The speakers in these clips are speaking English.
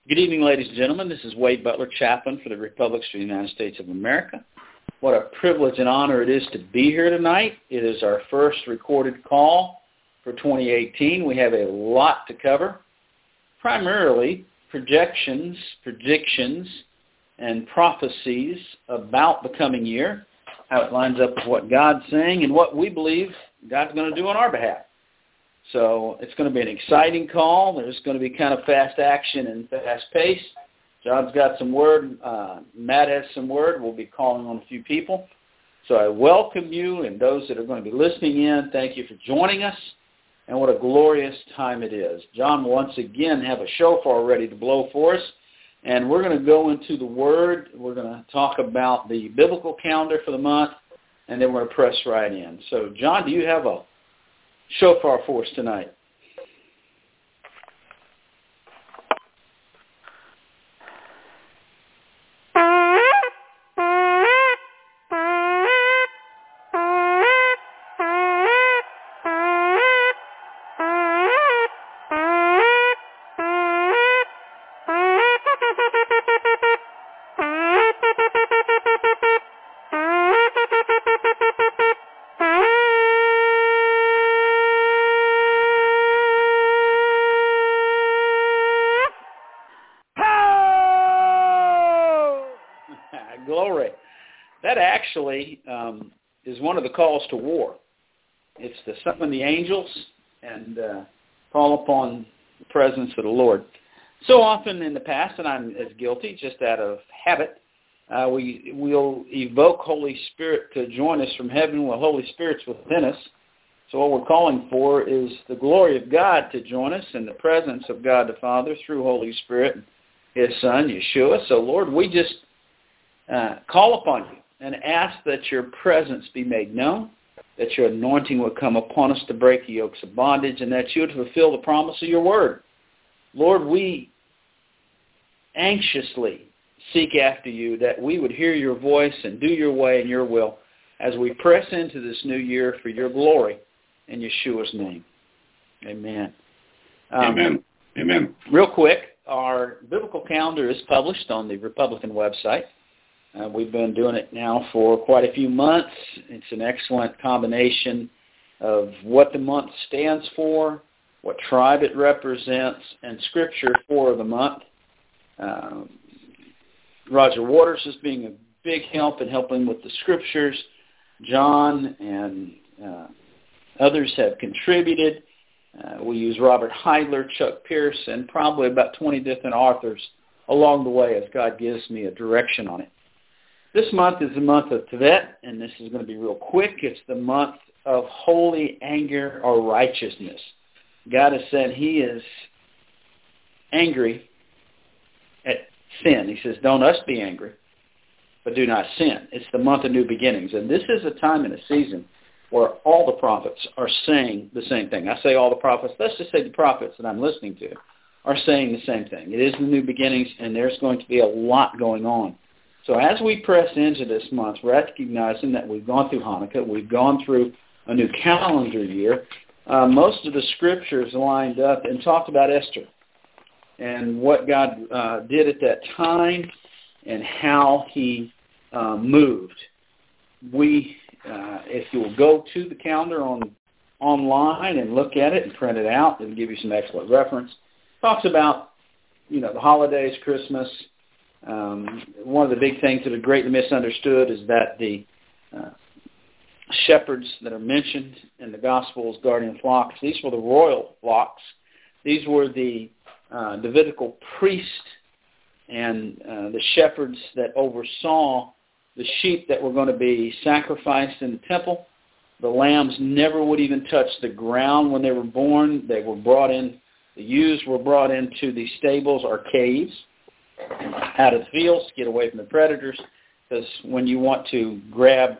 Good evening, ladies and gentlemen. This is Wade Butler, chaplain for the Republic of the United States of America. What a privilege and honor it is to be here tonight. It is our first recorded call for 2018. We have a lot to cover, primarily projections, predictions, and prophecies about the coming year, how it lines up with what God's saying and what we believe God's going to do on our behalf. So it's going to be an exciting call. There's going to be kind of fast action and fast pace. John's got some word. Matt has some word. We'll be calling on a few people. So I welcome you and those that are going to be listening in. Thank you for joining us. And what a glorious time it is. John will once again have a shofar ready to blow for us. And we're going to go into the Word. We're going to talk about the biblical calendar for the month. And then we're going to press right in. So, John, do you have a shofar for us tonight? Glory. That actually is one of the calls to war. It's to summon the angels and call upon the presence of the Lord. So often in the past, and I'm as guilty, just out of habit, we'll evoke Holy Spirit to join us from heaven while Holy Spirit's within us. So what we're calling for is the glory of God to join us and the presence of God the Father through Holy Spirit and His Son, Yeshua. So, Lord, we just call upon you and ask that your presence be made known, that your anointing would come upon us to break the yokes of bondage, and that you would fulfill the promise of your word. Lord, we anxiously seek after you, that we would hear your voice and do your way and your will as we press into this new year for your glory in Yeshua's name. Amen. Amen. Real quick, our biblical calendar is published on the Republican website. We've been doing it now for quite a few months. It's an excellent combination of what the month stands for, what tribe it represents, and scripture for the month. Roger Waters is being a big help in helping with the scriptures. John and others have contributed. We use Robert Heidler, Chuck Pierce, and probably about 20 different authors along the way as God gives me a direction on it. This month is the month of Tevet, and this is going to be real quick. It's the month of holy anger or righteousness. God has said he is angry at sin. He says, don't us be angry, but do not sin. It's the month of new beginnings, and this is a time and a season where all the prophets are saying the same thing. I say all the prophets. Let's just say the prophets that I'm listening to are saying the same thing. It is the new beginnings, and there's going to be a lot going on. So as we press into this month, recognizing that we've gone through Hanukkah, we've gone through a new calendar year, most of the scriptures lined up and talked about Esther and what God did at that time and how he moved. If you will go to the calendar online and look at it and print it out, it'll give you some excellent reference. Talks about, the holidays, Christmas. One of the big things that are greatly misunderstood is that the shepherds that are mentioned in the Gospels guarding flocks, these were the royal flocks. These were the Levitical priests and the shepherds that oversaw the sheep that were going to be sacrificed in the temple. The lambs never would even touch the ground when they were born. They were brought in, the ewes were brought into the stables or caves out of the fields to get away from the predators, because when you want to grab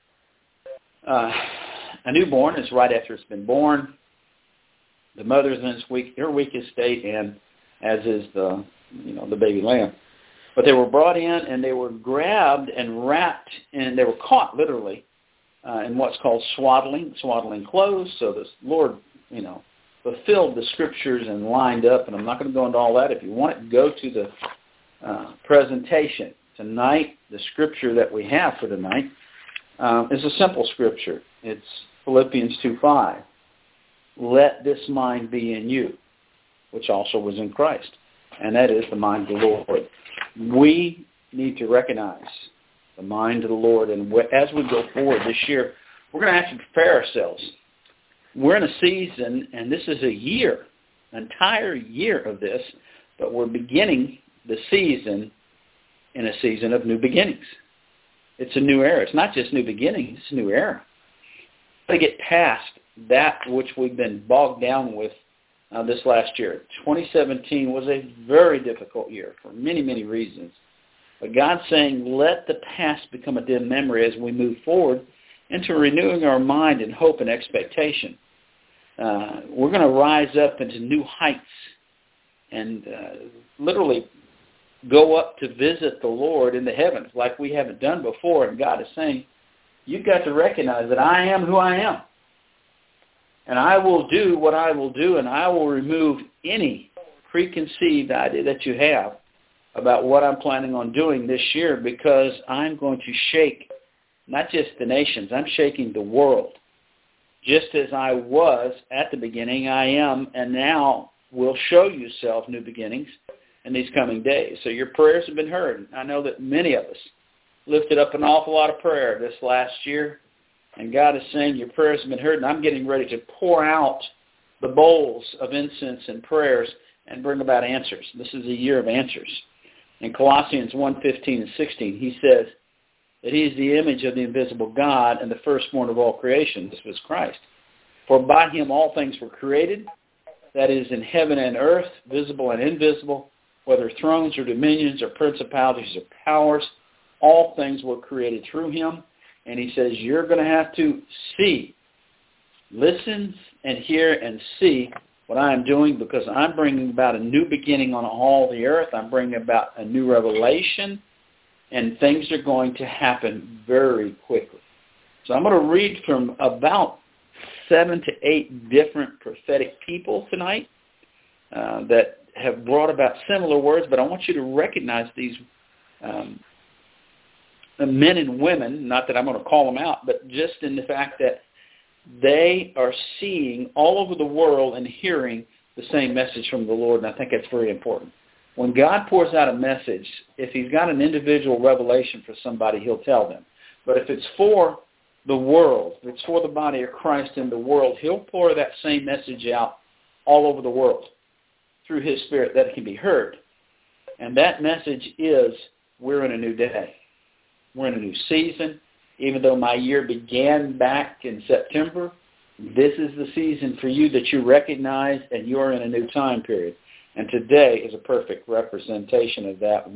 a newborn, it's right after it's been born. The mother's in her weakest state, and as is the baby lamb. But they were brought in, and they were grabbed and wrapped, and they were caught literally in what's called swaddling clothes. So the Lord, the fulfilled the Scriptures and lined up, and I'm not going to go into all that. If you want it, go to the presentation. Tonight, the Scripture that we have for tonight is a simple Scripture. It's Philippians 2:5. Let this mind be in you, which also was in Christ. And that is the mind of the Lord. We need to recognize the mind of the Lord. And as we go forward this year, we're going to have to prepare ourselves. We're in a season, and this is a year, an entire year of this, but we're beginning the season in a season of new beginnings. It's a new era. It's not just new beginnings, it's a new era. We've got to get past that which we've been bogged down with this last year. 2017 was a very difficult year for many, many reasons. But God's saying, let the past become a dim memory as we move forward into renewing our mind in hope and expectation. We're going to rise up into new heights and literally go up to visit the Lord in the heavens like we haven't done before. And God is saying, you've got to recognize that I am who I am. And I will do what I will do, and I will remove any preconceived idea that you have about what I'm planning on doing this year, because I'm going to shake not just the nations, I'm shaking the world. Just as I was at the beginning, I am, and now will show yourself new beginnings in these coming days. So your prayers have been heard. I know that many of us lifted up an awful lot of prayer this last year, and God is saying your prayers have been heard, and I'm getting ready to pour out the bowls of incense and prayers and bring about answers. This is a year of answers. In Colossians 1:15 and 16, he says that he is the image of the invisible God and the firstborn of all creation. This was Christ. For by him all things were created, that is, in heaven and earth, visible and invisible, whether thrones or dominions or principalities or powers, all things were created through him. And he says, you're going to have to see, listen and hear and see what I am doing, because I'm bringing about a new beginning on all the earth. I'm bringing about a new revelation, and things are going to happen very quickly. So I'm going to read from about 7 to 8 different prophetic people tonight that have brought about similar words, but I want you to recognize these men and women, not that I'm going to call them out, but just in the fact that they are seeing all over the world and hearing the same message from the Lord, and I think that's very important. When God pours out a message, if he's got an individual revelation for somebody, he'll tell them. But if it's for the world, if it's for the body of Christ in the world, he'll pour that same message out all over the world through his Spirit that it can be heard. And that message is, we're in a new day. We're in a new season. Even though my year began back in September, this is the season for you that you recognize, and you're in a new time period. And today is a perfect representation of that,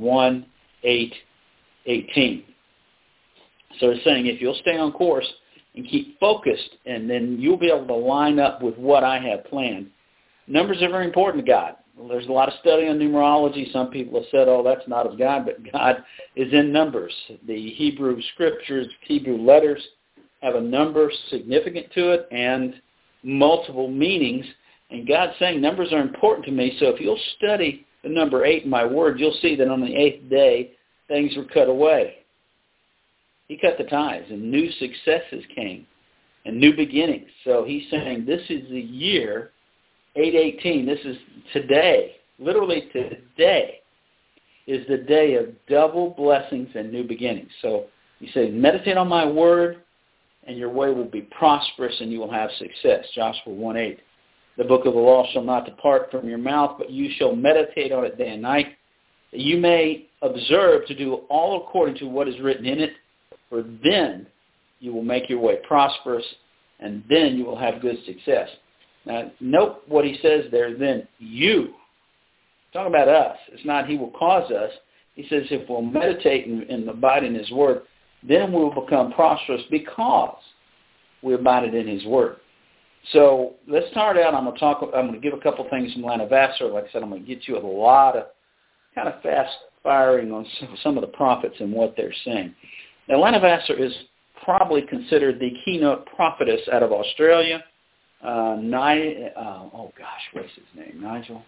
1/8/18. So it's saying if you'll stay on course and keep focused, and then you'll be able to line up with what I have planned. Numbers are very important to God. There's a lot of study on numerology. Some people have said, oh, that's not of God, but God is in numbers. The Hebrew scriptures, Hebrew letters have a number significant to it and multiple meanings. And God's saying numbers are important to me, so if you'll study the number 8 in my word, you'll see that on the 8th day, things were cut away. He cut the ties, and new successes came, and new beginnings. So he's saying this is the year 8/18, this is today, literally today, is the day of double blessings and new beginnings. So he says, meditate on my word, and your way will be prosperous, and you will have success. Joshua 1:8. The book of the law shall not depart from your mouth, but you shall meditate on it day and night, that you may observe to do all according to what is written in it, for then you will make your way prosperous, and then you will have good success. Now, note what he says there, then you. Talking about us. It's not he will cause us. He says if we'll meditate and abide in his word, then we'll become prosperous because we abided in his word. So let's start out. I'm going to give a couple things from Atlanta Vassar. Like I said, I'm going to get you a lot of kind of fast firing on some of the prophets and what they're saying. Now, Atlanta Vassar is probably considered the keynote prophetess out of Australia. what's his name? Nigel?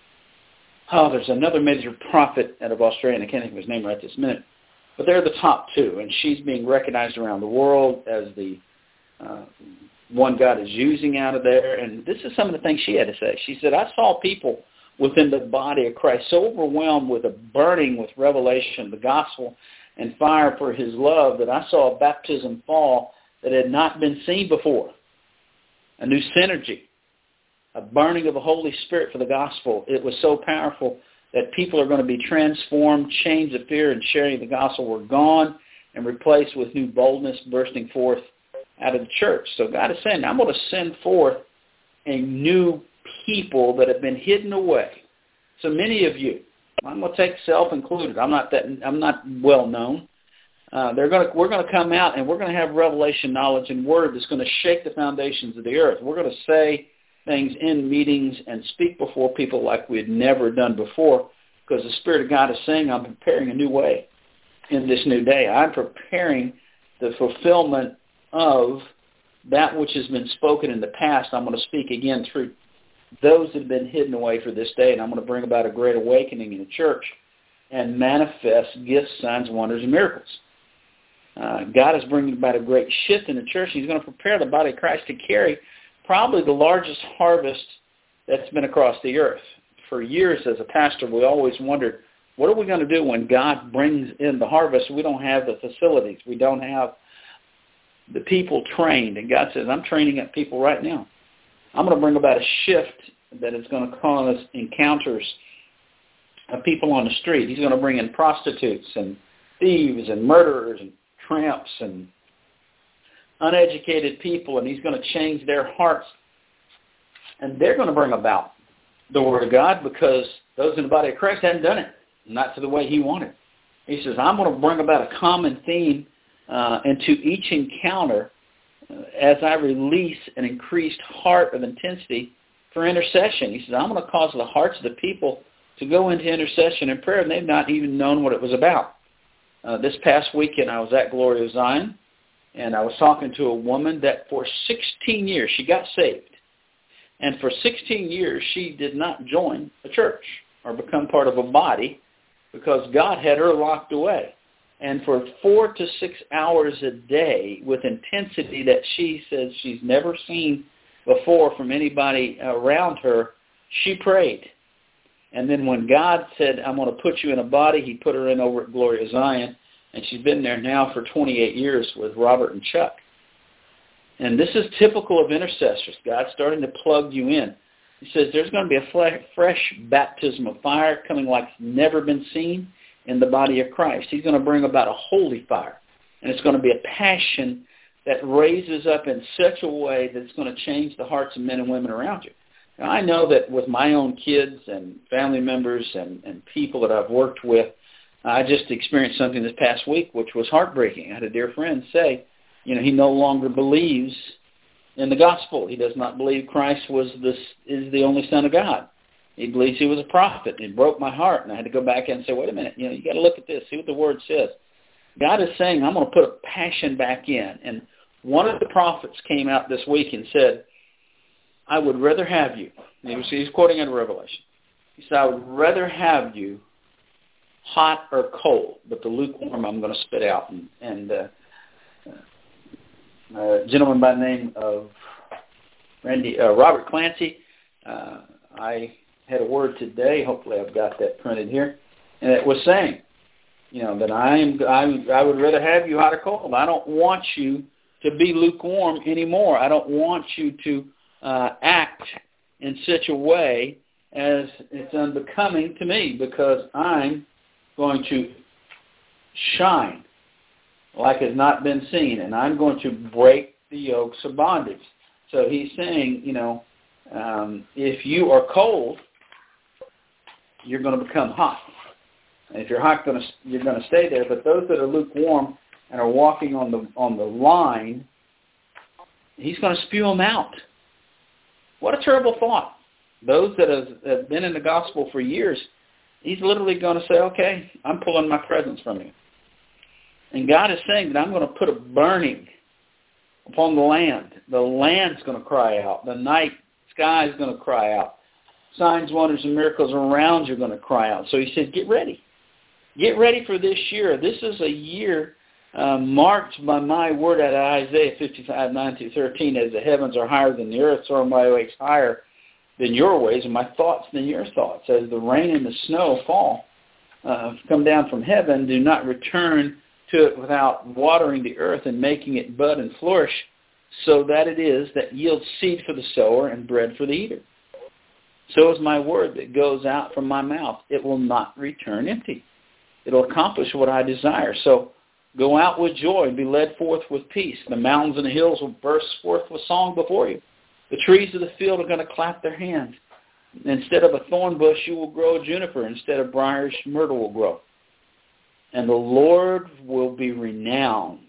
Oh, there's another major prophet out of Australia, and I can't think of his name right this minute. But they're the top two, and she's being recognized around the world as the one God is using out of there. And this is some of the things she had to say. She said, I saw people within the body of Christ so overwhelmed with a burning with revelation, the gospel, and fire for his love that I saw a baptism fall that had not been seen before. A new synergy, a burning of the Holy Spirit for the gospel. It was so powerful that people are going to be transformed, chains of fear and sharing the gospel were gone and replaced with new boldness bursting forth out of the church. So God is saying, I'm going to send forth a new people that have been hidden away. So many of you, I'm going to take self included. I'm not well known. We're going to come out and we're going to have revelation knowledge and word that's going to shake the foundations of the earth. We're going to say things in meetings and speak before people like we had never done before, because the Spirit of God is saying, I'm preparing a new way in this new day. I'm preparing the fulfillment of that which has been spoken in the past. I'm going to speak again through those that have been hidden away for this day, and I'm going to bring about a great awakening in the church and manifest gifts, signs, wonders, and miracles. God is bringing about a great shift in the church. He's going to prepare the body of Christ to carry probably the largest harvest that's been across the earth. For years as a pastor, we always wondered, what are we going to do when God brings in the harvest? We don't have the facilities. We don't have the people trained. And God says, I'm training up people right now. I'm going to bring about a shift that is going to cause encounters of people on the street. He's going to bring in prostitutes and thieves and murderers and tramps and uneducated people, and he's going to change their hearts. And they're going to bring about the Word of God, because those in the body of Christ hadn't done it, not to the way he wanted. He says, I'm going to bring about a common theme into each encounter as I release an increased heart of intensity for intercession. He says, I'm going to cause the hearts of the people to go into intercession and prayer, and they've not even known what it was about. This past weekend, I was at Glory of Zion, and I was talking to a woman that for 16 years, she got saved. And for 16 years, she did not join a church or become part of a body because God had her locked away. And for 4 to 6 hours a day with intensity that she says she's never seen before from anybody around her, she prayed. And then when God said, I'm going to put you in a body, he put her in over at Glory of Zion. And she's been there now for 28 years with Robert and Chuck. And this is typical of intercessors. God's starting to plug you in. He says there's going to be a fresh baptism of fire coming like it's never been seen in the body of Christ. He's going to bring about a holy fire. And it's going to be a passion that raises up in such a way that it's going to change the hearts of men and women around you. Now, I know that with my own kids and family members and people that I've worked with, I just experienced something this past week which was heartbreaking. I had a dear friend say, he no longer believes in the gospel. He does not believe Christ is the only Son of God. He believes he was a prophet. It broke my heart, and I had to go back and say, wait a minute, you got to look at this, see what the Word says. God is saying, I'm going to put a passion back in. And one of the prophets came out this week and said, I would rather have you. He's quoting out of Revelation. He said, I would rather have you hot or cold, but the lukewarm I'm going to spit out. And a gentleman by the name of Robert Clancy, I had a word today, hopefully I've got that printed here, and it was saying, that I would rather have you hot or cold. I don't want you to be lukewarm anymore. I don't want you to act in such a way as it's unbecoming to me, because I'm going to shine like has not been seen, and I'm going to break the yokes of bondage. So he's saying, if you are cold, you're going to become hot. And if you're hot, you're going to stay there. But those that are lukewarm and are walking on the line, he's going to spew them out. What a terrible thought. Those that have been in the gospel for years, he's literally going to say, okay, I'm pulling my presence from you. And God is saying that I'm going to put a burning upon the land. The land's going to cry out. The night sky is going to cry out. Signs, wonders, and miracles around you are going to cry out. So he said, get ready. Get ready for this year. This is a year marked by my word out of Isaiah 55, 9-13, as the heavens are higher than the earth, so are my ways higher than your ways, and my thoughts than your thoughts. As the rain and the snow fall, come down from heaven, do not return to it without watering the earth and making it bud and flourish, so that it is that yields seed for the sower and bread for the eater. So is my word that goes out from my mouth. It will not return empty. It will accomplish what I desire. So go out with joy and be led forth with peace. The mountains and the hills will burst forth with song before you. The trees of the field are going to clap their hands. Instead of a thorn bush, you will grow a juniper. Instead of briars, myrtle will grow. And the Lord will be renowned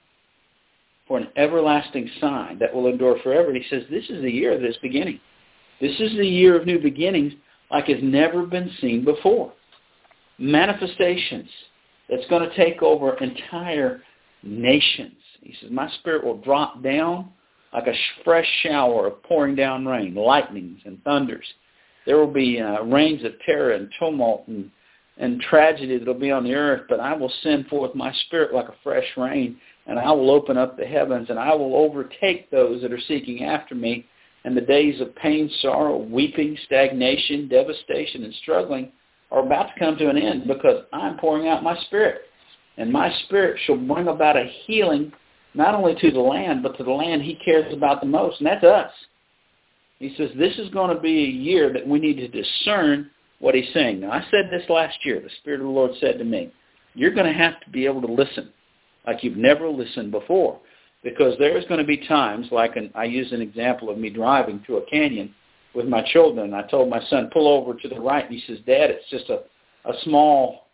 for an everlasting sign that will endure forever. And he says, this is the year of this beginning. This is the year of new beginnings like has never been seen before. Manifestations that's going to take over entire nations. He says, my spirit will drop down like a fresh shower of pouring down rain, lightnings and thunders. There will be rains of terror and tumult and tragedy that will be on the earth, but I will send forth my spirit like a fresh rain, and I will open up the heavens, and I will overtake those that are seeking after me. And the days of pain, sorrow, weeping, stagnation, devastation, and struggling are about to come to an end, because I'm pouring out my spirit. And my spirit shall bring about a healing not only to the land, but to the land he cares about the most, and that's us. He says this is going to be a year that we need to discern what he's saying. Now, I said this last year. The Spirit of the Lord said to me, you're going to have to be able to listen like you've never listened before, because there's going to be times, I used an example of me driving to a canyon with my children. I told my son, pull over to the right, and he says, Dad, it's just a small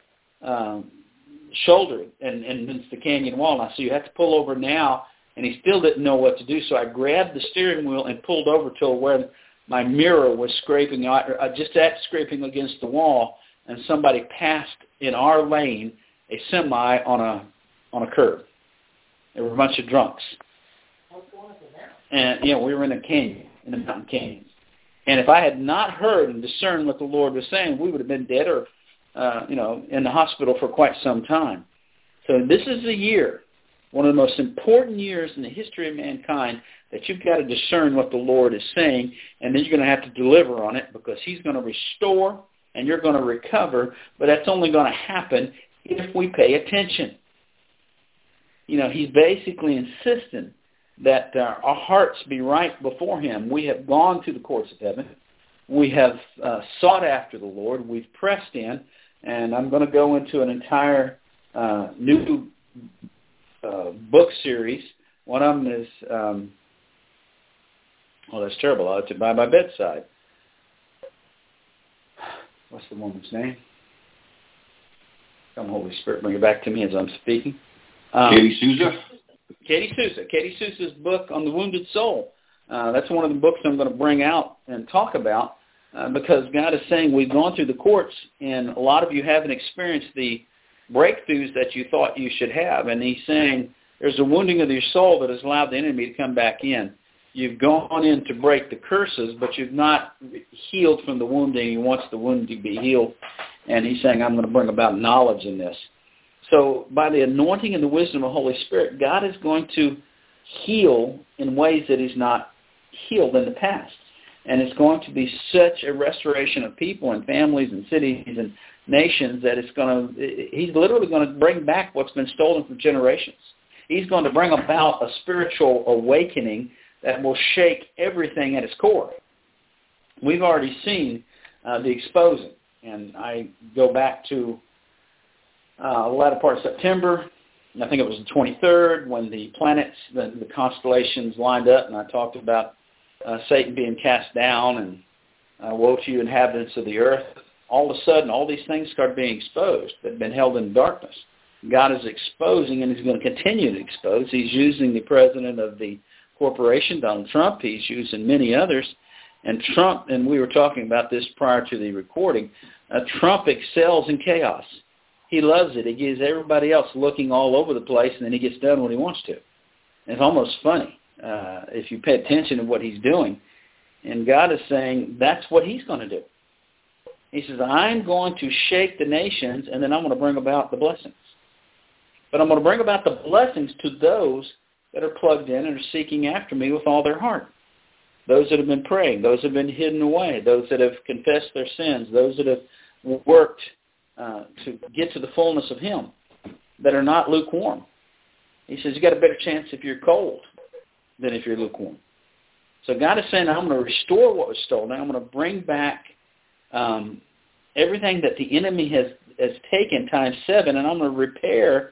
shoulder, and it's the canyon wall. And I said, you have to pull over now. And he still didn't know what to do, so I grabbed the steering wheel and pulled over till where my mirror was scraping against the wall, and somebody passed in our lane a semi on a curb. There were a bunch of drunks. And, we were in a canyon, in a mountain canyon. And if I had not heard and discerned what the Lord was saying, we would have been dead or, in the hospital for quite some time. So this is a year, one of the most important years in the history of mankind, that you've got to discern what the Lord is saying, and then you're going to have to deliver on it, because he's going to restore and you're going to recover, but that's only going to happen if we pay attention. He's basically insisting that our hearts be right before him. We have gone to the courts of heaven. We have sought after the Lord. We've pressed in, and I'm going to go into an entire new book series. One of them is, that's terrible. It's by my bedside. What's the woman's name? Come, Holy Spirit, bring it back to me as I'm speaking. Katie Souza. Katie Souza. Katie Souza's book on the wounded soul. That's one of the books I'm going to bring out and talk about, because God is saying we've gone through the courts, and a lot of you haven't experienced the breakthroughs that you thought you should have. And he's saying there's a wounding of your soul that has allowed the enemy to come back in. You've gone in to break the curses, but you've not healed from the wounding. He wants the wound to be healed. And he's saying, I'm going to bring about knowledge in this. So by the anointing and the wisdom of the Holy Spirit, God is going to heal in ways that he's not healed in the past. And it's going to be such a restoration of people and families and cities and nations that he's literally going to bring back what's been stolen from generations. He's going to bring about a spiritual awakening that will shake everything at its core. We've already seen the exposing. And I go back to the latter part of September. I think it was the 23rd when the planets, the constellations lined up, and I talked about Satan being cast down and woe to you inhabitants of the earth. All of a sudden, all these things start being exposed that have been held in darkness. God is exposing, and he's going to continue to expose. He's using the president of the corporation, Donald Trump. He's using many others. And Trump, and we were talking about this prior to the recording, Trump excels in chaos. He loves it. He gives everybody else looking all over the place, and then he gets done when he wants to. It's almost funny if you pay attention to what he's doing. And God is saying that's what he's going to do. He says, I'm going to shake the nations, and then I'm going to bring about the blessings. But I'm going to bring about the blessings to those that are plugged in and are seeking after me with all their heart. Those that have been praying, those that have been hidden away, those that have confessed their sins, those that have worked to get to the fullness of him, that are not lukewarm. He says, you got a better chance if you're cold than if you're lukewarm. So God is saying, I'm going to restore what was stolen. I'm going to bring back everything that the enemy has taken times 7, and I'm going to repair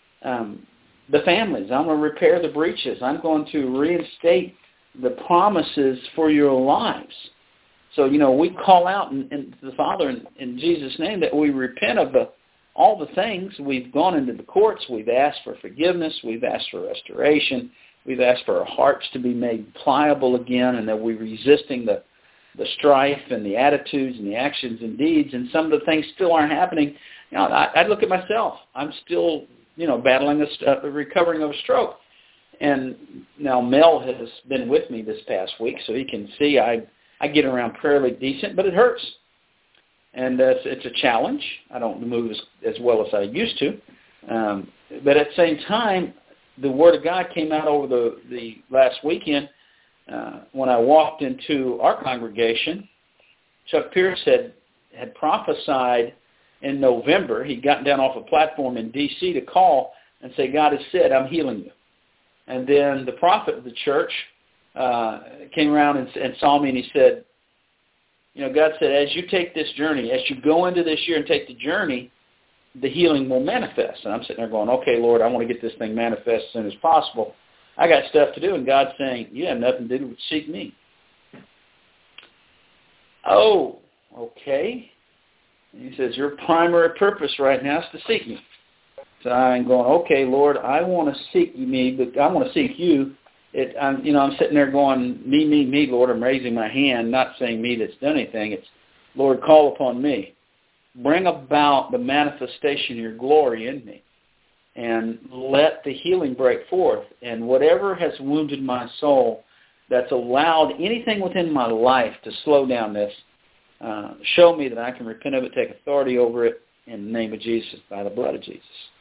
the families. I'm going to repair the breaches. I'm going to reinstate the promises for your lives. So, we call out in the Father in Jesus' name that we repent of all the things. We've gone into the courts. We've asked for forgiveness. We've asked for restoration. We've asked for our hearts to be made pliable again, and that we're resisting the strife and the attitudes and the actions and deeds, and some of the things still aren't happening. I look at myself. I'm still, battling recovering of a stroke. And now Mel has been with me this past week, so he can see I get around fairly decent, but it hurts. And it's a challenge. I don't move as well as I used to. But at the same time, the Word of God came out over the last weekend when I walked into our congregation. Chuck Pierce had prophesied in November. He'd gotten down off a platform in D.C. to call and say, God has said, I'm healing you. And then the prophet of the church came around and saw me, and he said, God said, as you take this journey, as you go into this year and take the journey, the healing will manifest. And I'm sitting there going, okay, Lord, I want to get this thing manifest as soon as possible. I got stuff to do. And God's saying, you have nothing to do but seek me. Oh, okay. And he says, your primary purpose right now is to seek me. So I'm going, okay, Lord, I want to seek me, but I want to seek you. I'm sitting there going, me, Lord. I'm raising my hand, not saying me that's done anything. It's, Lord, call upon me. Bring about the manifestation of your glory in me, and let the healing break forth. And whatever has wounded my soul that's allowed anything within my life to slow down this, show me that I can repent of it, take authority over it in the name of Jesus, by the blood of Jesus.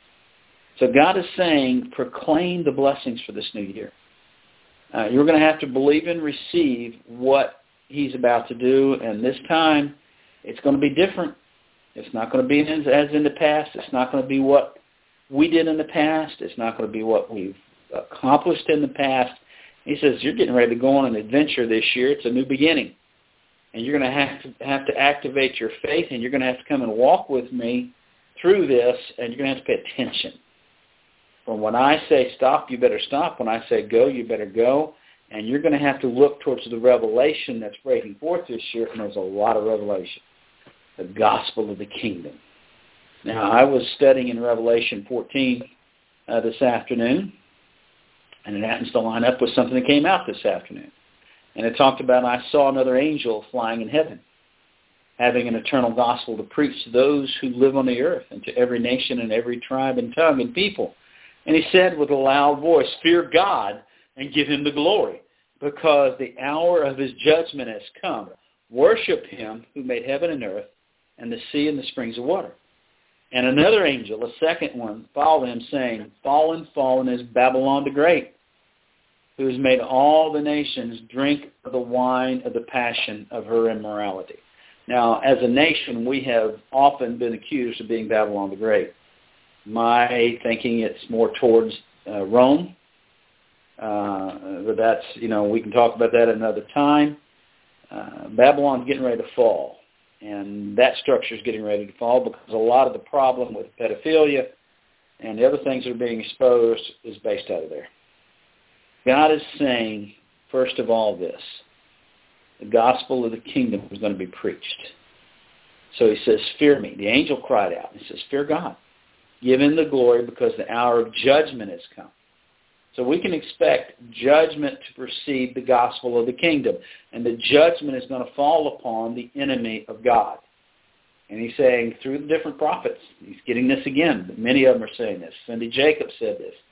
So God is saying, proclaim the blessings for this new year. You're going to have to believe and receive what he's about to do, and this time it's going to be different. It's not going to be as in the past. It's not going to be what we did in the past. It's not going to be what we've accomplished in the past. He says, you're getting ready to go on an adventure this year. It's a new beginning. And you're going to have to activate your faith, and you're going to have to come and walk with me through this, and you're going to have to pay attention. From when I say stop, you better stop. When I say go, you better go. And you're going to have to look towards the revelation that's breaking forth this year, and there's a lot of revelation. The gospel of the kingdom. Now, I was studying in Revelation 14 this afternoon, and it happens to line up with something that came out this afternoon. And it talked about, I saw another angel flying in heaven, having an eternal gospel to preach to those who live on the earth, and to every nation and every tribe and tongue and people. And he said with a loud voice, fear God and give him the glory, because the hour of his judgment has come. Worship him who made heaven and earth and the sea and the springs of water. And another angel, a second one, followed him, saying, fallen, fallen is Babylon the Great, who has made all the nations drink of the wine of the passion of her immorality. Now, as a nation, we have often been accused of being Babylon the Great. My thinking, it's more towards Rome. But that's, we can talk about that another time. Babylon's getting ready to fall. And that structure is getting ready to fall because a lot of the problem with pedophilia and the other things that are being exposed is based out of there. God is saying, first of all, this. The gospel of the kingdom is going to be preached. So he says, fear me. The angel cried out. He says, fear God. Give him the glory because the hour of judgment has come. So we can expect judgment to precede the gospel of the kingdom. And the judgment is going to fall upon the enemy of God. And he's saying through the different prophets, he's getting this again. Many of them are saying this. Cindy Jacobs said this.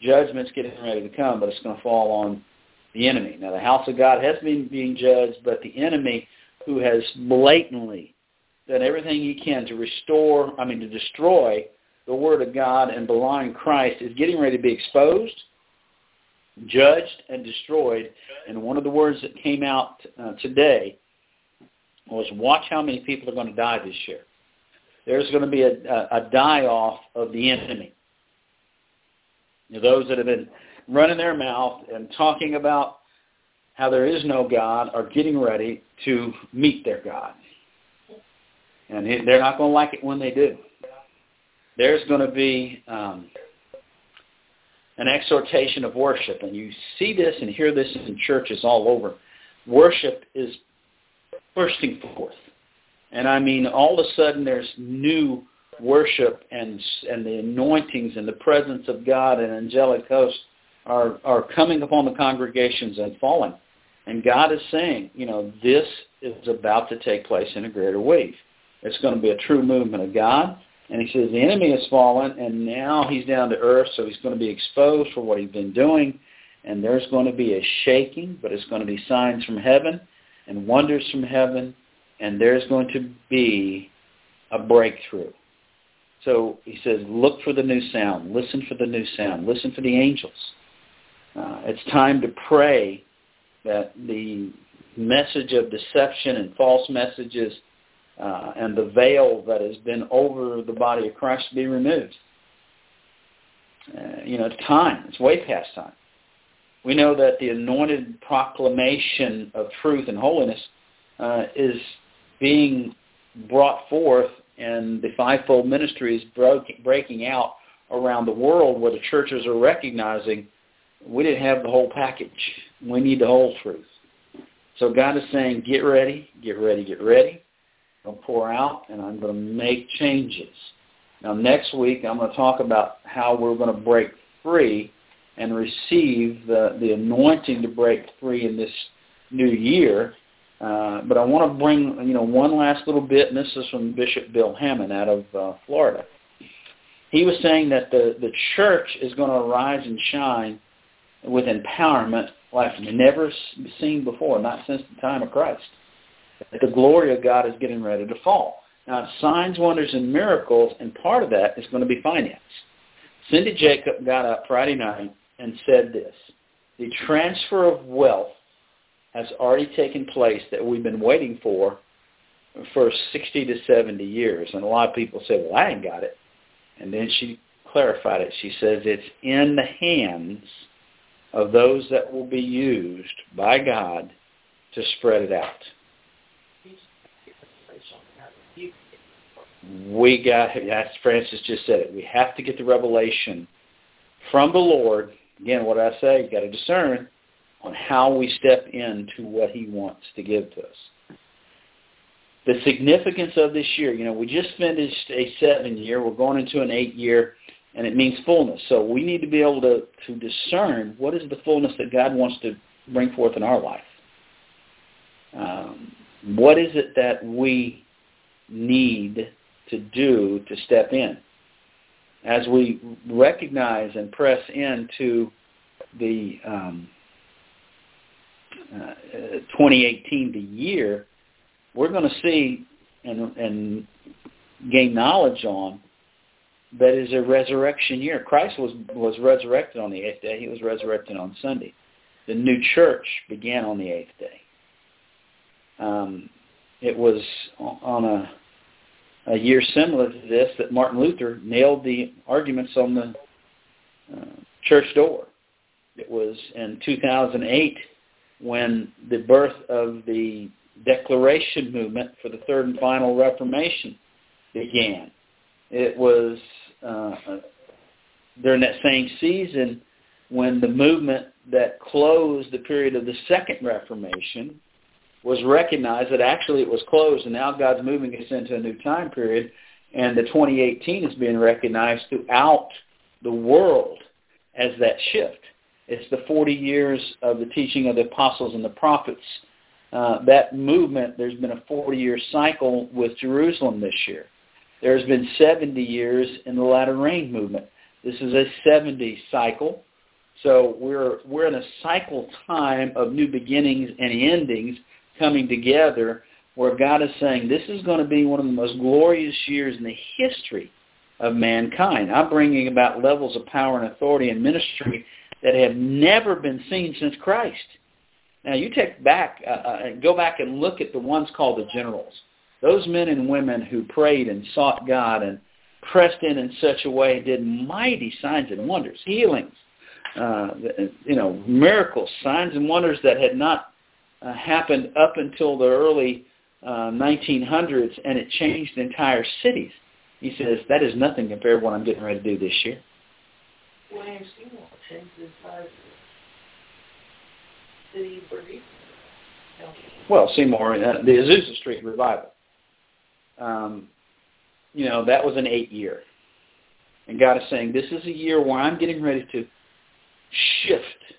judgment's getting ready to come, but it's going to fall on the enemy. Now, the house of God has been being judged, but the enemy, who has blatantly done everything he can to destroy the Word of God and malign Christ, is getting ready to be exposed, judged, and destroyed. And one of the words that came out today was, watch how many people are going to die this year. There's going to be a die-off of the enemy. Those that have been running their mouth and talking about how there is no God are getting ready to meet their God. And they're not going to like it when they do. There's going to be an exhortation of worship. And you see this and hear this in churches all over. Worship is bursting forth. And I mean, all of a sudden there's new worship, and the anointings and the presence of God and angelic hosts are coming upon the congregations and falling. And God is saying, this is about to take place in a greater wave. It's going to be a true movement of God. And he says the enemy has fallen, and now he's down to earth, so he's going to be exposed for what he's been doing. And there's going to be a shaking, but it's going to be signs from heaven and wonders from heaven, and there's going to be a breakthrough. So he says, look for the new sound. Listen for the new sound. Listen for the angels. It's time to pray that the message of deception and false messages and the veil that has been over the body of Christ be removed. It's time. It's way past time. We know that the anointed proclamation of truth and holiness is being brought forth, and the fivefold ministry is breaking out around the world, where the churches are recognizing we didn't have the whole package. We need the whole truth. So God is saying, get ready, get ready, get ready. I'll pour out, and I'm going to make changes. Now, next week, I'm going to talk about how we're going to break free and receive the anointing to break free in this new year. But I want to bring one last little bit, and this is from Bishop Bill Hammond out of Florida. He was saying that the church is going to arise and shine with empowerment like never seen before, not since the time of Christ. The glory of God is getting ready to fall. Now, signs, wonders, and miracles, and part of that is going to be finance. Cindy Jacob got up Friday night and said this: the transfer of wealth has already taken place that we've been waiting for 60 to 70 years. And a lot of people say, well, I ain't got it. And then she clarified it. She says it's in the hands of those that will be used by God to spread it out. As Francis just said it, we have to get the revelation from the Lord. Again, what I say, you've got to discern on how we step into what he wants to give to us. The significance of this year, we just finished a 7-year. We're going into an 8-year, and it means fullness. So we need to be able to discern what is the fullness that God wants to bring forth in our life. What is it that we need to do to step in? As we recognize and press into the 2018, the year, we're going to see and gain knowledge on that is a resurrection year. Christ was resurrected on the 8th day. He was resurrected on Sunday. The new church began on the 8th day. It was on a year similar to this that Martin Luther nailed the arguments on the church door. It was in 2008 when the birth of the Declaration movement for the Third and Final Reformation began. It was during that same season when the movement that closed the period of the Second Reformation was recognized that actually it was closed, and now God's moving us into a new time period, and the 2018 is being recognized throughout the world as that shift. It's the 40 years of the teaching of the apostles and the prophets. That movement, there's been a 40-year cycle with Jerusalem this year. There's been 70 years in the latter rain movement. This is a 70 cycle So we're in a cycle time of new beginnings and endings coming together, where God is saying this is going to be one of the most glorious years in the history of mankind. I'm bringing about levels of power and authority and ministry that have never been seen since Christ. Now, you go back and look at the ones called the generals. Those men and women who prayed and sought God and pressed in such a way, did mighty signs and wonders, healings, miracles, signs and wonders that had not happened up until the early 1900s, and it changed entire cities. He says, that is nothing compared to what I'm getting ready to do this year. William Seymour changed the entire city for Jesus. Well, Seymour, the Azusa Street revival. That was an 8-year. And God is saying, this is a year where I'm getting ready to shift.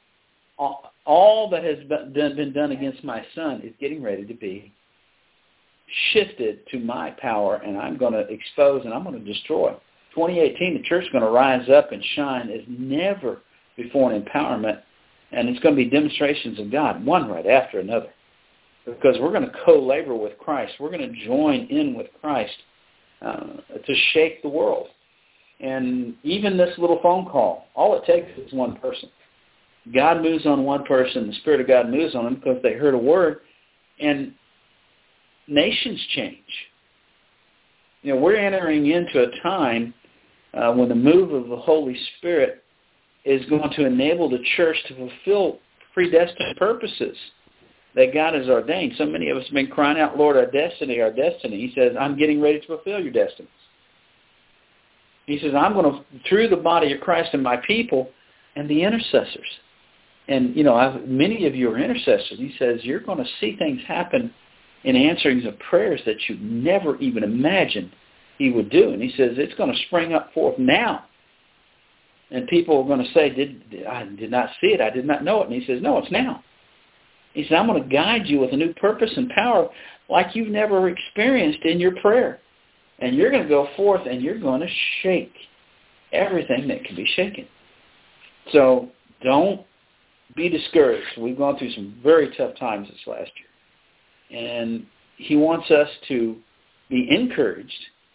All that has been done against my son is getting ready to be shifted to my power, and I'm going to expose and I'm going to destroy. 2018, the church is going to rise up and shine as never before in empowerment, and it's going to be demonstrations of God, one right after another, because we're going to co-labor with Christ. We're going to join in with Christ to shake the world. And even this little phone call, all it takes is one person. God moves on one person, the Spirit of God moves on them because they heard a word, and nations change. We're entering into a time when the move of the Holy Spirit is going to enable the church to fulfill predestined purposes that God has ordained. So many of us have been crying out, Lord, our destiny, our destiny. He says, I'm getting ready to fulfill your destinies. He says, I'm going to, through the body of Christ and my people and the intercessors. And, many of you are intercessors. He says, you're going to see things happen in answerings of prayers that you never even imagined he would do. And he says, it's going to spring up forth now. And people are going to say, I did not see it. I did not know it. And he says, no, it's now. He said, I'm going to guide you with a new purpose and power like you've never experienced in your prayer. And you're going to go forth and you're going to shake everything that can be shaken. So don't be discouraged. We've gone through some very tough times this last year. And he wants us to be encouraged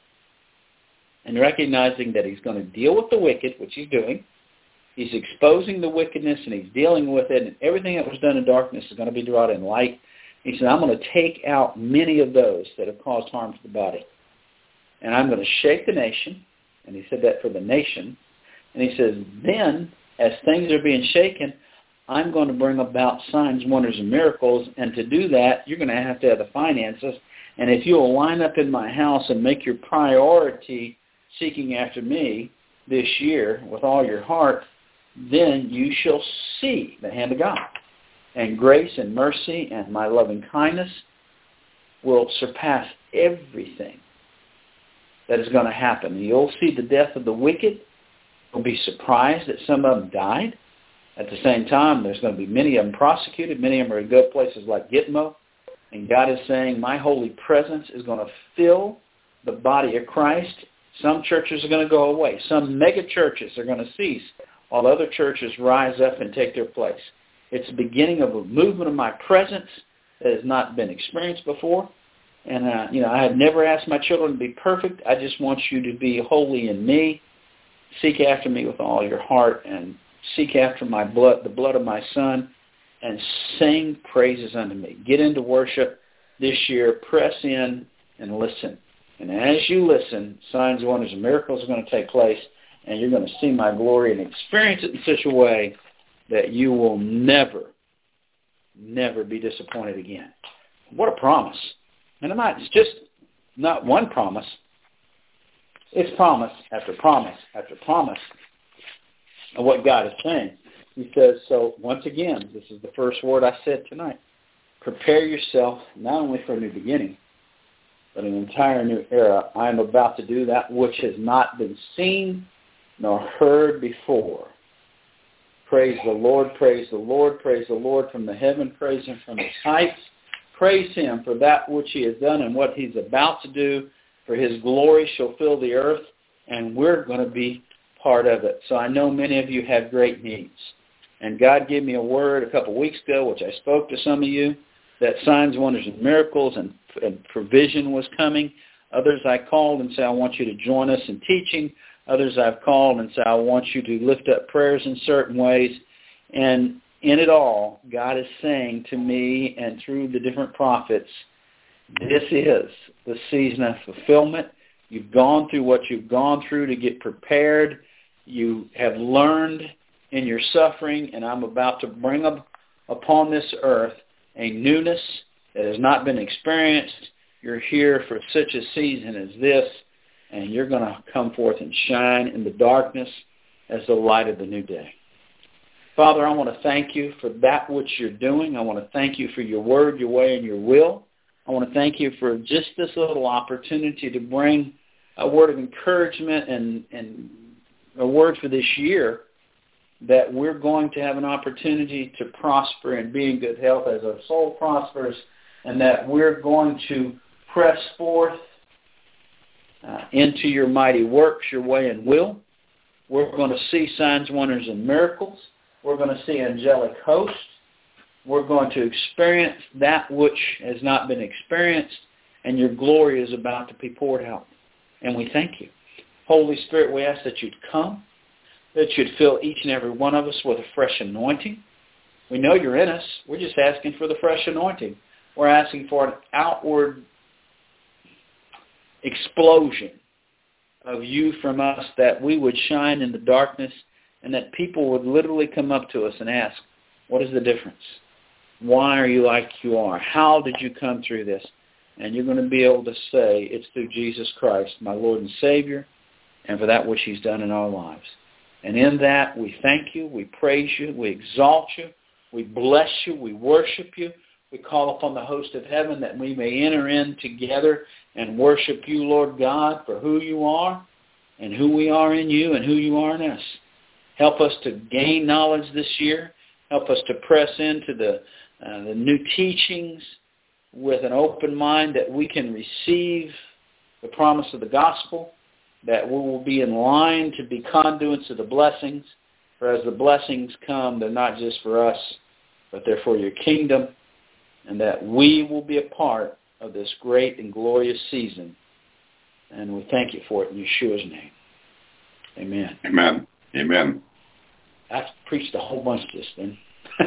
and recognizing that he's going to deal with the wicked, which he's doing. He's exposing the wickedness and he's dealing with it, and everything that was done in darkness is going to be brought in light. He said, I'm going to take out many of those that have caused harm to the body. And I'm going to shake the nation. And he said that for the nation. And he says, then, as things are being shaken, I'm going to bring about signs, wonders, and miracles. And to do that, you're going to have the finances. And if you'll line up in my house and make your priority seeking after me this year with all your heart, then you shall see the hand of God. And grace and mercy and my loving kindness will surpass everything that is going to happen. You'll see the death of the wicked. You'll be surprised that some of them died. At the same time, there's going to be many of them prosecuted. Many of them are going to go places like Gitmo. And God is saying, my holy presence is going to fill the body of Christ. Some churches are going to go away. Some mega churches are going to cease, while other churches rise up and take their place. It's the beginning of a movement of my presence that has not been experienced before. And, I have never asked my children to be perfect. I just want you to be holy in me. Seek after me with all your heart and seek after my blood, the blood of my Son, and sing praises unto me. Get into worship this year. Press in and listen. And as you listen, signs, wonders, and miracles are going to take place, and you're going to see my glory and experience it in such a way that you will never, never be disappointed again. What a promise. And it's just not one promise. It's promise after promise after promise of what God is saying. He says, so once again, this is the first word I said tonight. Prepare yourself not only for a new beginning, but an entire new era. I am about to do that which has not been seen nor heard before. Praise the Lord, praise the Lord, praise the Lord from the heaven, praise him from his heights. Praise him for that which he has done and what he's about to do, for his glory shall fill the earth, and we're going to be part of it. So I know many of you have great needs. And God gave me a word a couple weeks ago, which I spoke to some of you, that signs, wonders, and miracles and provision was coming. Others I called and said, I want you to join us in teaching. Others I've called and said, I want you to lift up prayers in certain ways. And in it all, God is saying to me and through the different prophets, this is the season of fulfillment. You've gone through what you've gone through to get prepared. You have learned in your suffering, and I'm about to bring upon this earth a newness that has not been experienced. You're here for such a season as this, and you're going to come forth and shine in the darkness as the light of the new day. Father, I want to thank you for that which you're doing. I want to thank you for your word, your way, and your will. I want to thank you for just this little opportunity to bring a word of encouragement and a word for this year, that we're going to have an opportunity to prosper and be in good health as our soul prospers, and that we're going to press forth into your mighty works, your way and will. We're going to see signs, wonders, and miracles. We're going to see angelic hosts. We're going to experience that which has not been experienced, and your glory is about to be poured out. And we thank you. Holy Spirit, we ask that you'd come, that you'd fill each and every one of us with a fresh anointing. We know you're in us. We're just asking for the fresh anointing. We're asking for an outward explosion of you from us, that we would shine in the darkness, and that people would literally come up to us and ask, what is the difference? Why are you like you are? How did you come through this? And you're going to be able to say, it's through Jesus Christ, my Lord and Savior, and for that which he's done in our lives. And in that, we thank you, we praise you, we exalt you, we bless you, we worship you. We call upon the host of heaven that we may enter in together and worship you, Lord God, for who you are and who we are in you and who you are in us. Help us to gain knowledge this year. Help us to press into the new teachings with an open mind, that we can receive the promise of the gospel, that we will be in line to be conduits of the blessings. For as the blessings come, they're not just for us, but they're for your kingdom, and that we will be a part of this great and glorious season. And we thank you for it in Yeshua's name. Amen. Amen. Amen. I've preached a whole bunch just then.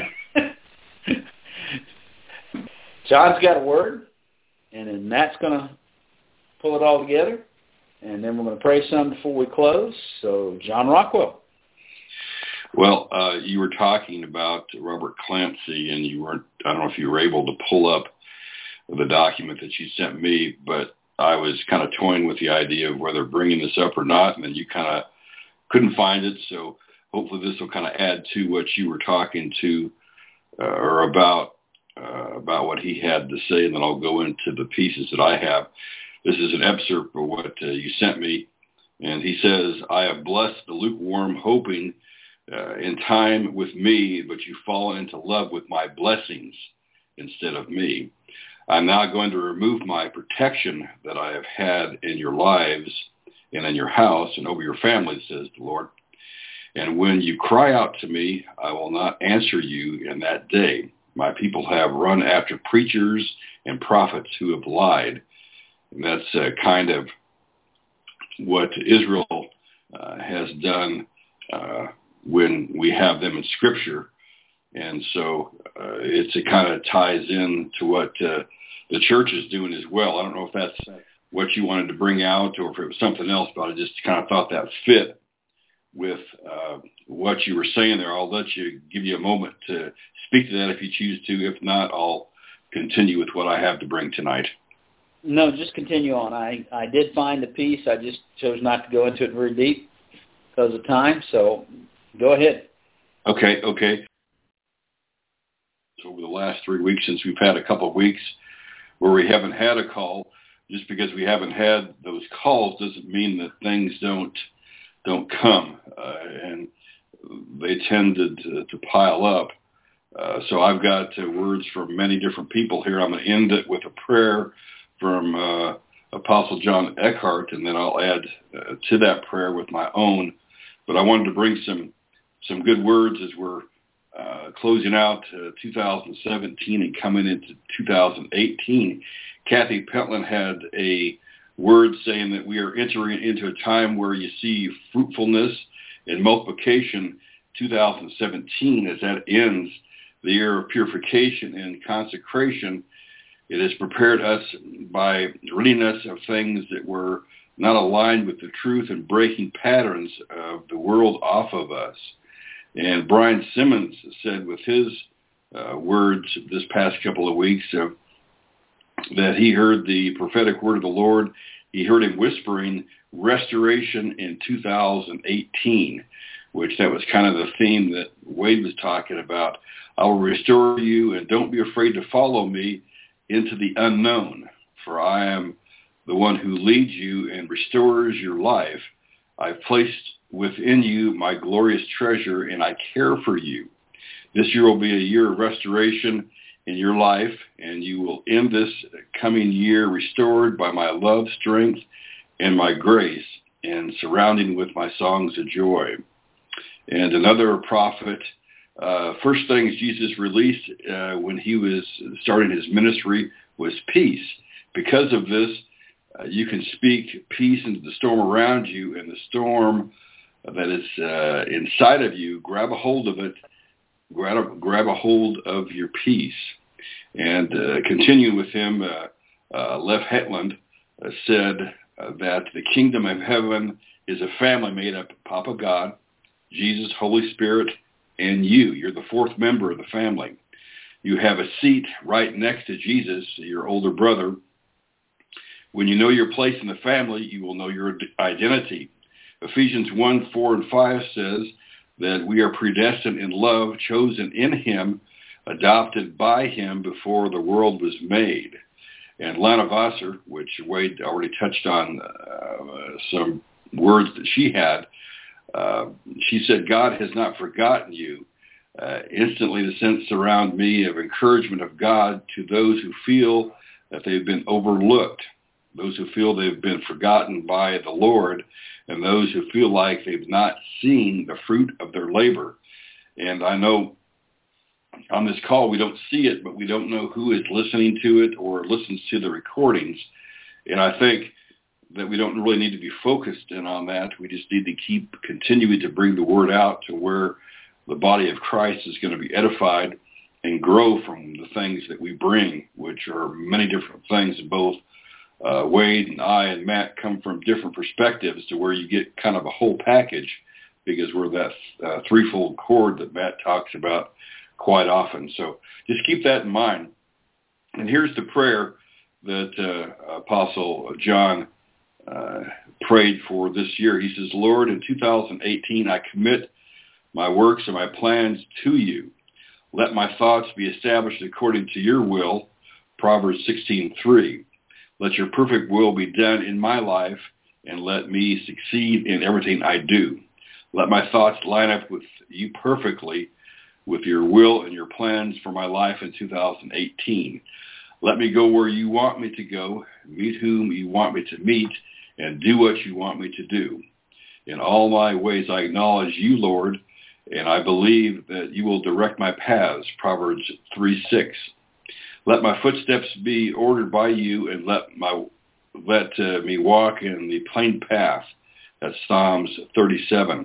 John's got a word, and then Matt's going to pull it all together, and then we're going to pray some before we close. So, John Rockwell. Well, you were talking about Robert Clancy, and you weren't, I don't know if you were able to pull up the document that you sent me, but I was kind of toying with the idea of whether bringing this up or not, and then you kind of couldn't find it, so hopefully this will kind of add to what you were talking to or about what he had to say, and then I'll go into the pieces that I have. This is an excerpt of what you sent me, and he says, I have blessed the lukewarm, hoping in time with me, but you've fallen into love with my blessings instead of me. I'm now going to remove my protection that I have had in your lives and in your house and over your family, says the Lord. And when you cry out to me, I will not answer you in that day. My people have run after preachers and prophets who have lied. And that's kind of what Israel has done when we have them in Scripture. And so it kind of ties in to what the church is doing as well. I don't know if that's what you wanted to bring out or if it was something else, but I just kind of thought that fit with what you were saying there. I'll let you give you a moment to speak to that if you choose to. If not, I'll continue with what I have to bring tonight. No, just continue on. I did find the piece. I just chose not to go into it very deep because of time, so go ahead. Okay. Over the last 3 weeks, since we've had a couple of weeks where we haven't had a call, just because we haven't had those calls doesn't mean that things don't come, and they tend to pile up. So I've got words from many different people here. I'm going to end it with a prayer from Apostle John Eckhart, and then I'll add to that prayer with my own. But I wanted to bring some good words as we're closing out 2017 and coming into 2018. Kathy Pentland had a word saying that we are entering into a time where you see fruitfulness and multiplication. 2017, as that ends the year of purification and consecration, it has prepared us by ridding us of things that were not aligned with the truth and breaking patterns of the world off of us. And Brian Simmons said with his words this past couple of weeks that he heard the prophetic word of the Lord. He heard him whispering restoration in 2018, which that was kind of the theme that Wade was talking about. I will restore you, and don't be afraid to follow me into the unknown, for I am the one who leads you and restores your life. I've placed within you my glorious treasure, and I care for you. This year will be a year of restoration in your life, and you will end this coming year restored by my love, strength, and my grace, and surrounding with my songs of joy. And another prophet, first things Jesus released when he was starting his ministry was peace. Because of this, you can speak peace into the storm around you, and the storm that is inside of you, grab a hold of it, grab a hold of your peace. And continuing with him, Lev Hetland said that the kingdom of heaven is a family made up of Papa God, Jesus, Holy Spirit, and you. You're the fourth member of the family. You have a seat right next to Jesus, your older brother. When you know your place in the family, you will know your identity. Ephesians 1, 4, and 5 says that we are predestined in love, chosen in him, adopted by him before the world was made. And Lana Vassar, which Wade already touched on some words that she had, she said, God has not forgotten you. Instantly the sense around me of encouragement of God to those who feel that they've been overlooked, those who feel they've been forgotten by the Lord, and those who feel like they've not seen the fruit of their labor. And I know on this call we don't see it, but we don't know who is listening to it or listens to the recordings. And I think that we don't really need to be focused in on that. We just need to keep continuing to bring the word out to where the body of Christ is going to be edified and grow from the things that we bring, which are many different things. Both Wade and I and Matt come from different perspectives to where you get kind of a whole package, because we're that threefold cord that Matt talks about quite often. So just keep that in mind. And here's the prayer that Apostle John prayed for this year. He says, Lord, in 2018, I commit my works and my plans to you. Let my thoughts be established according to your will, Proverbs 16:3. Let your perfect will be done in my life, and let me succeed in everything I do. Let my thoughts line up with you perfectly, with your will and your plans for my life in 2018. Let me go where you want me to go, meet whom you want me to meet, and do what you want me to do. In all my ways I acknowledge you, Lord, and I believe that you will direct my paths, Proverbs 3:6. Let my footsteps be ordered by you, and let me walk in the plain path. That's Psalms 37.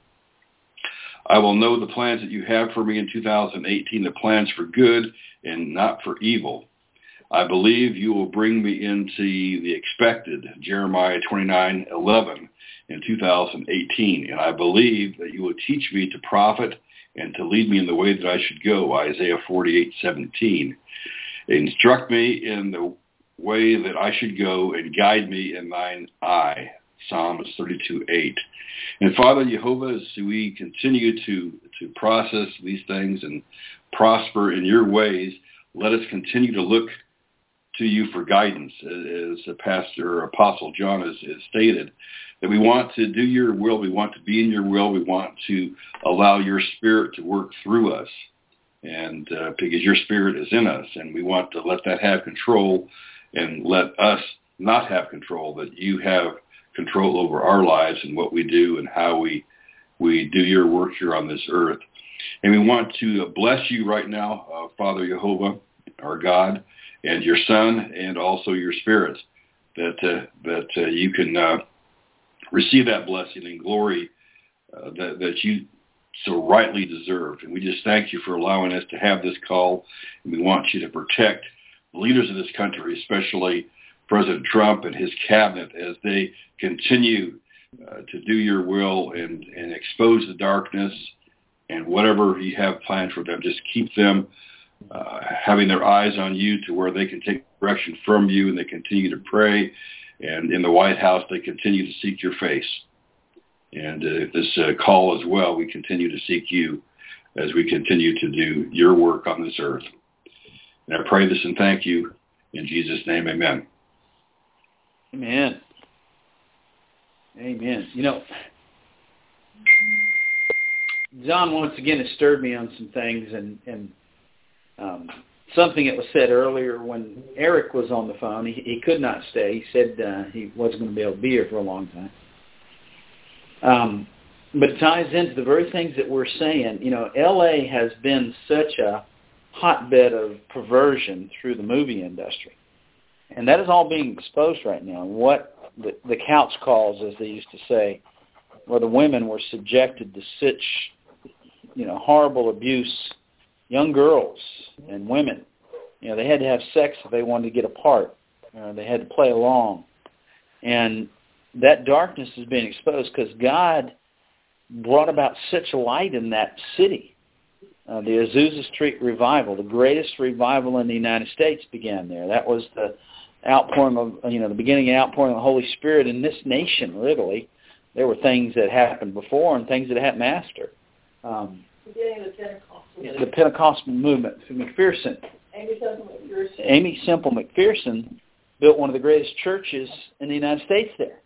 I will know the plans that you have for me in 2018, the plans for good and not for evil. I believe you will bring me into the expected, Jeremiah 29:11, in 2018. And I believe that you will teach me to profit and to lead me in the way that I should go, Isaiah 48:17. Instruct me in the way that I should go and guide me in thine eye, Psalms 32:8. And Father Jehovah, as we continue to process these things and prosper in your ways, let us continue to look to you for guidance, as Pastor Apostle John has stated, that we want to do your will, we want to be in your will, we want to allow your spirit to work through us, and because your spirit is in us, and we want to let that have control and let us not have control, that you have control over our lives and what we do and how we we do your work here on this earth. And we want to bless you right now, Father Jehovah, our God, and your Son, and also your Spirit, that you can receive that blessing and glory that you so rightly deserve. And we just thank you for allowing us to have this call. And we want you to protect the leaders of this country, especially President Trump and his cabinet, as they continue to do your will and expose the darkness and whatever you have planned for them. Just keep them having their eyes on you to where they can take direction from you, and they continue to pray. And in the White House, they continue to seek your face. And this call as well, we continue to seek you as we continue to do your work on this earth. And I pray this and thank you. In Jesus' name, amen. Amen. Amen. You know, John once again has stirred me on some things, and something that was said earlier when Eric was on the phone. He could not stay. He said he wasn't going to be able to be here for a long time. But it ties into the very things that we're saying. You know, L.A. has been such a hotbed of perversion through the movie industry. And that is all being exposed right now. What the couch calls, as they used to say, where the women were subjected to such, horrible abuse, young girls and women. You know, they had to have sex if they wanted to get apart. They had to play along. And that darkness is being exposed because God brought about such light in that city. The Azusa Street revival, the greatest revival in the United States, began there. That was the outpouring of, the beginning outpouring of the Holy Spirit in this nation, literally. There were things that happened before and things that happened after. The Pentecostal movement through McPherson. Amy Semple McPherson built one of the greatest churches in the United States there.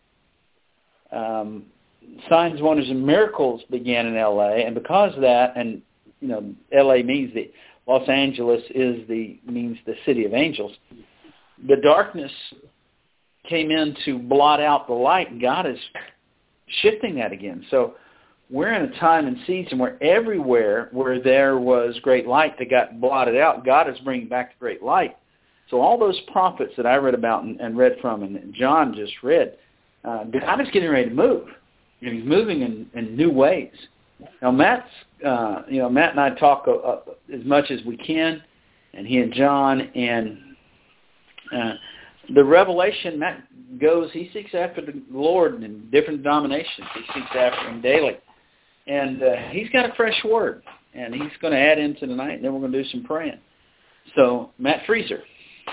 Signs, wonders, and miracles began in L.A., and because of that, and L.A. means Los Angeles means the city of angels. The darkness came in to blot out the light, and God is shifting that again. So we're in a time and season where everywhere where there was great light that got blotted out, God is bringing back the great light. So all those prophets that I read about and read from, and John just read, God is getting ready to move. And he's moving in new ways. Now, Matt and I talk as much as we can, and he and John, and the revelation, Matt goes, he seeks after the Lord in different denominations. He seeks after him daily. And he's got a fresh word, and he's going to add into tonight, and then we're going to do some praying. So, Matt Freezer.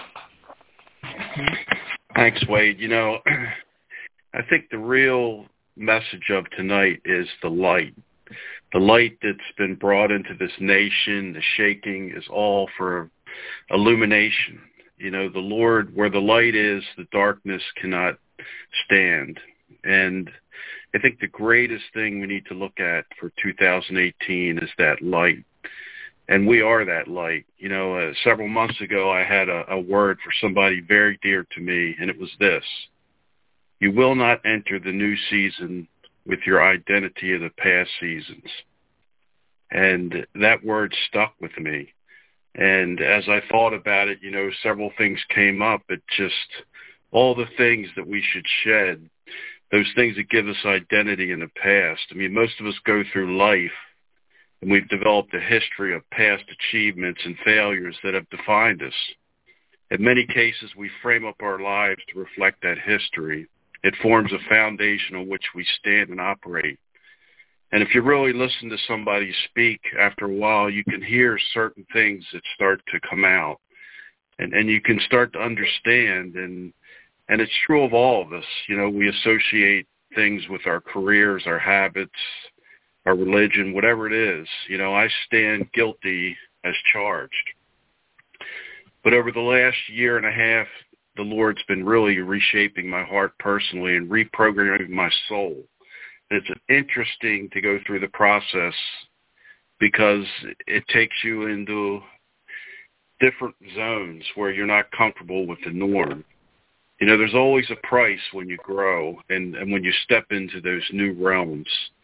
Thanks, Wade. I think the real message of tonight is the light. The light that's been brought into this nation, the shaking, is all for illumination. The Lord, where the light is, the darkness cannot stand. And I think the greatest thing we need to look at for 2018 is that light. And we are that light. Several months ago, I had a word for somebody very dear to me, and it was this: you will not enter the new season with your identity of the past seasons. And that word stuck with me. And as I thought about it, several things came up. It just, all the things that we should shed, those things that give us identity in the past. I mean, most of us go through life, and we've developed a history of past achievements and failures that have defined us. In many cases, we frame up our lives to reflect that history. It forms a foundation on which we stand and operate. And if you really listen to somebody speak, after a while, you can hear certain things that start to come out. And you can start to understand. And it's true of all of us. We associate things with our careers, our habits, our religion, whatever it is. I stand guilty as charged. But over the last year and a half, the Lord's been really reshaping my heart personally and reprogramming my soul. And it's interesting to go through the process because it takes you into different zones where you're not comfortable with the norm. There's always a price when you grow and when you step into those new realms.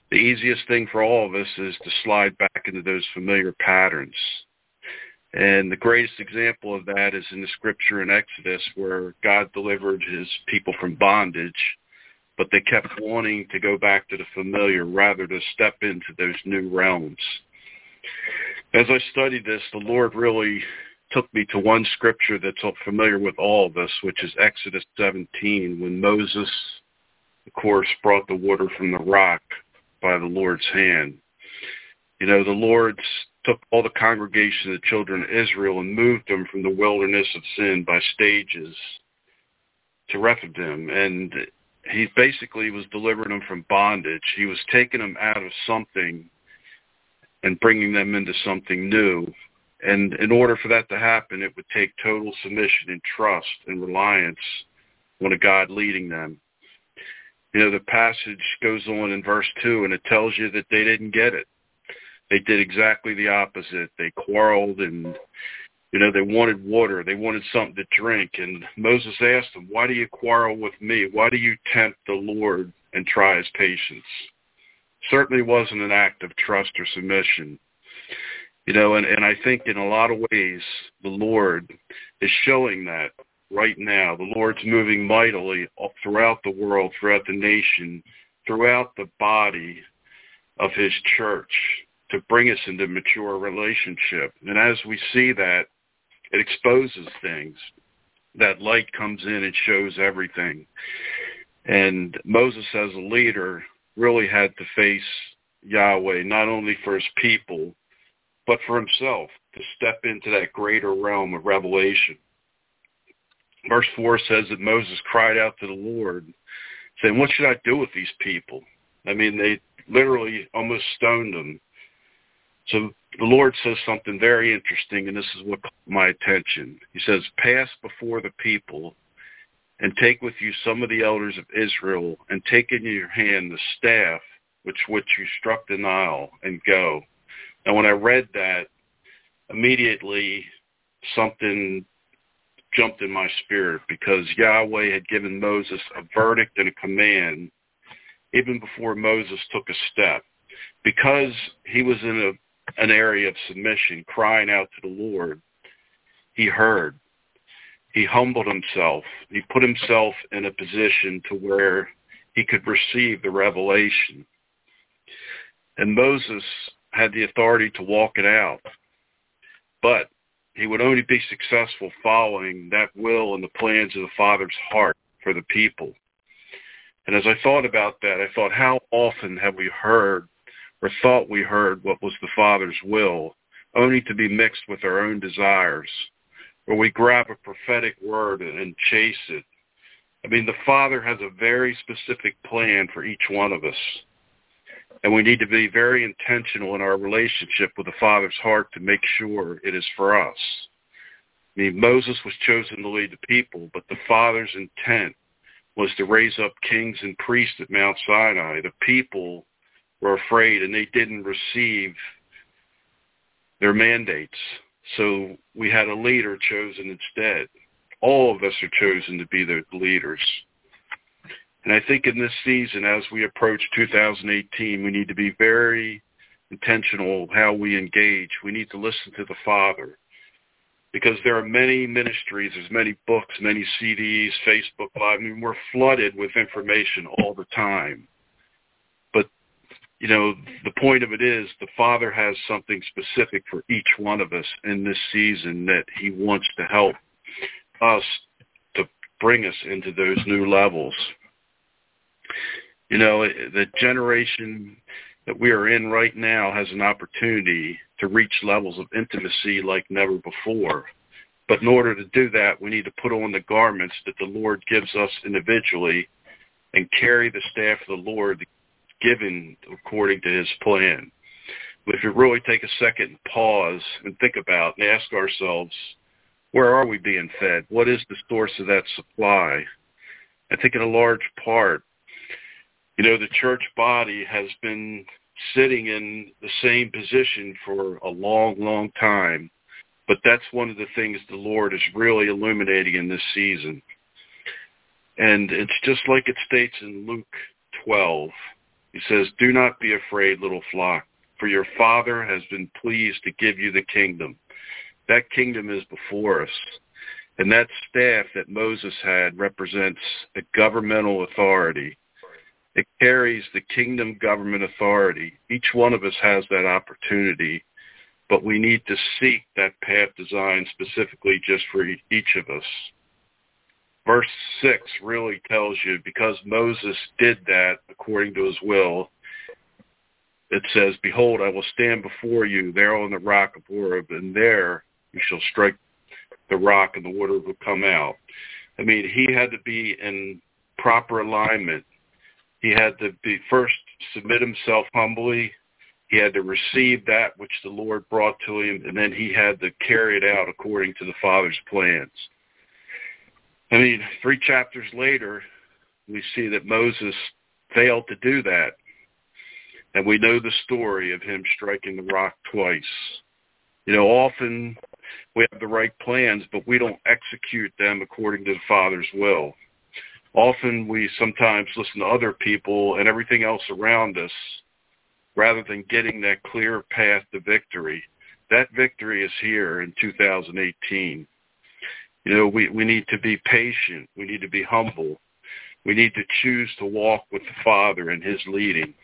the easiest thing for all of us is to slide back into those familiar patterns. And the greatest example of that is in the scripture in Exodus, where God delivered his people from bondage, but they kept wanting to go back to the familiar rather than step into those new realms. As I studied this, the Lord really took me to one scripture that's familiar with all of us, which is Exodus 17, when Moses, of course, brought the water from the rock by the Lord's hand. You know, the Lord took all the congregation of the children of Israel and moved them from the wilderness of sin by stages to Rephidim. And he basically was delivering them from bondage. He was taking them out of something and bringing them into something new. And in order for that to happen, it would take total submission and trust and reliance on a God leading them. You know, the passage goes on in verse 2, and it tells you that they didn't get it. They did exactly the opposite. They quarreled and, you know, they wanted water. They wanted something to drink. And Moses asked them, why do you quarrel with me? Why do you tempt the Lord and try his patience? Certainly wasn't an act of trust or submission. You know, and I think in a lot of ways, the Lord is showing that right now. The Lord's moving mightily throughout the world, throughout the nation, throughout the body of his church to bring us into mature relationship. And as we see that, it exposes things. That light comes in and shows everything. And Moses as a leader really had to face Yahweh, not only for his people, but for himself, to step into that greater realm of revelation. Verse 4 says that Moses cried out to the Lord, saying, what should I do with these people? I mean, they literally almost stoned him. So the Lord says something very interesting, and this is what caught my attention. He says, pass before the people and take with you some of the elders of Israel, and take in your hand the staff which you struck the Nile, and go. Now, when I read that, immediately something jumped in my spirit, because Yahweh had given Moses a verdict and a command even before Moses took a step. Because he was in an area of submission, crying out to the Lord, he heard. He humbled himself. He put himself in a position to where he could receive the revelation. And Moses had the authority to walk it out. But he would only be successful following that will and the plans of the Father's heart for the people. And as I thought about that, I thought, how often have we heard or thought we heard what was the Father's will, only to be mixed with our own desires, or we grab a prophetic word and chase it. I mean, the Father has a very specific plan for each one of us. And we need to be very intentional in our relationship with the Father's heart to make sure it is for us. I mean, Moses was chosen to lead the people, but the Father's intent was to raise up kings and priests at Mount Sinai. The people were afraid, and they didn't receive their mandates. So we had a leader chosen instead. All of us are chosen to be the leaders. And I think in this season, as we approach 2018, we need to be very intentional how we engage. We need to listen to the Father, because there are many ministries, there's many books, many CDs, Facebook Live. I mean, we're flooded with information all the time. But, you know, the point of it is the Father has something specific for each one of us in this season that he wants to help us to bring us into those new levels. You know, the generation that we are in right now has an opportunity to reach levels of intimacy like never before. But in order to do that, we need to put on the garments that the Lord gives us individually and carry the staff of the Lord given according to his plan. But if you really take a second and pause and think about and ask ourselves, where are we being fed? What is the source of that supply? I think in a large part, you know, the church body has been sitting in the same position for a long, long time. But that's one of the things the Lord is really illuminating in this season. And it's just like it states in Luke 12. He says, "Do not be afraid, little flock, for your Father has been pleased to give you the kingdom." That kingdom is before us. And that staff that Moses had represents a governmental authority. It carries the kingdom government authority. Each one of us has that opportunity, but we need to seek that path designed specifically just for each of us. Verse 6 really tells you, because Moses did that according to his will, it says, "Behold, I will stand before you there on the rock of Horeb, and there you shall strike the rock and the water will come out." I mean, he had to be in proper alignment. He had to be first submit himself humbly. He had to receive that which the Lord brought to him, and then he had to carry it out according to the Father's plans. I mean, 3 chapters later, we see that Moses failed to do that. And we know the story of him striking the rock twice. You know, often we have the right plans, but we don't execute them according to the Father's will. Often we sometimes listen to other people and everything else around us rather than getting that clear path to victory. That victory is here in 2018. You know, we need to be patient. We need to be humble. We need to choose to walk with the Father in his leading.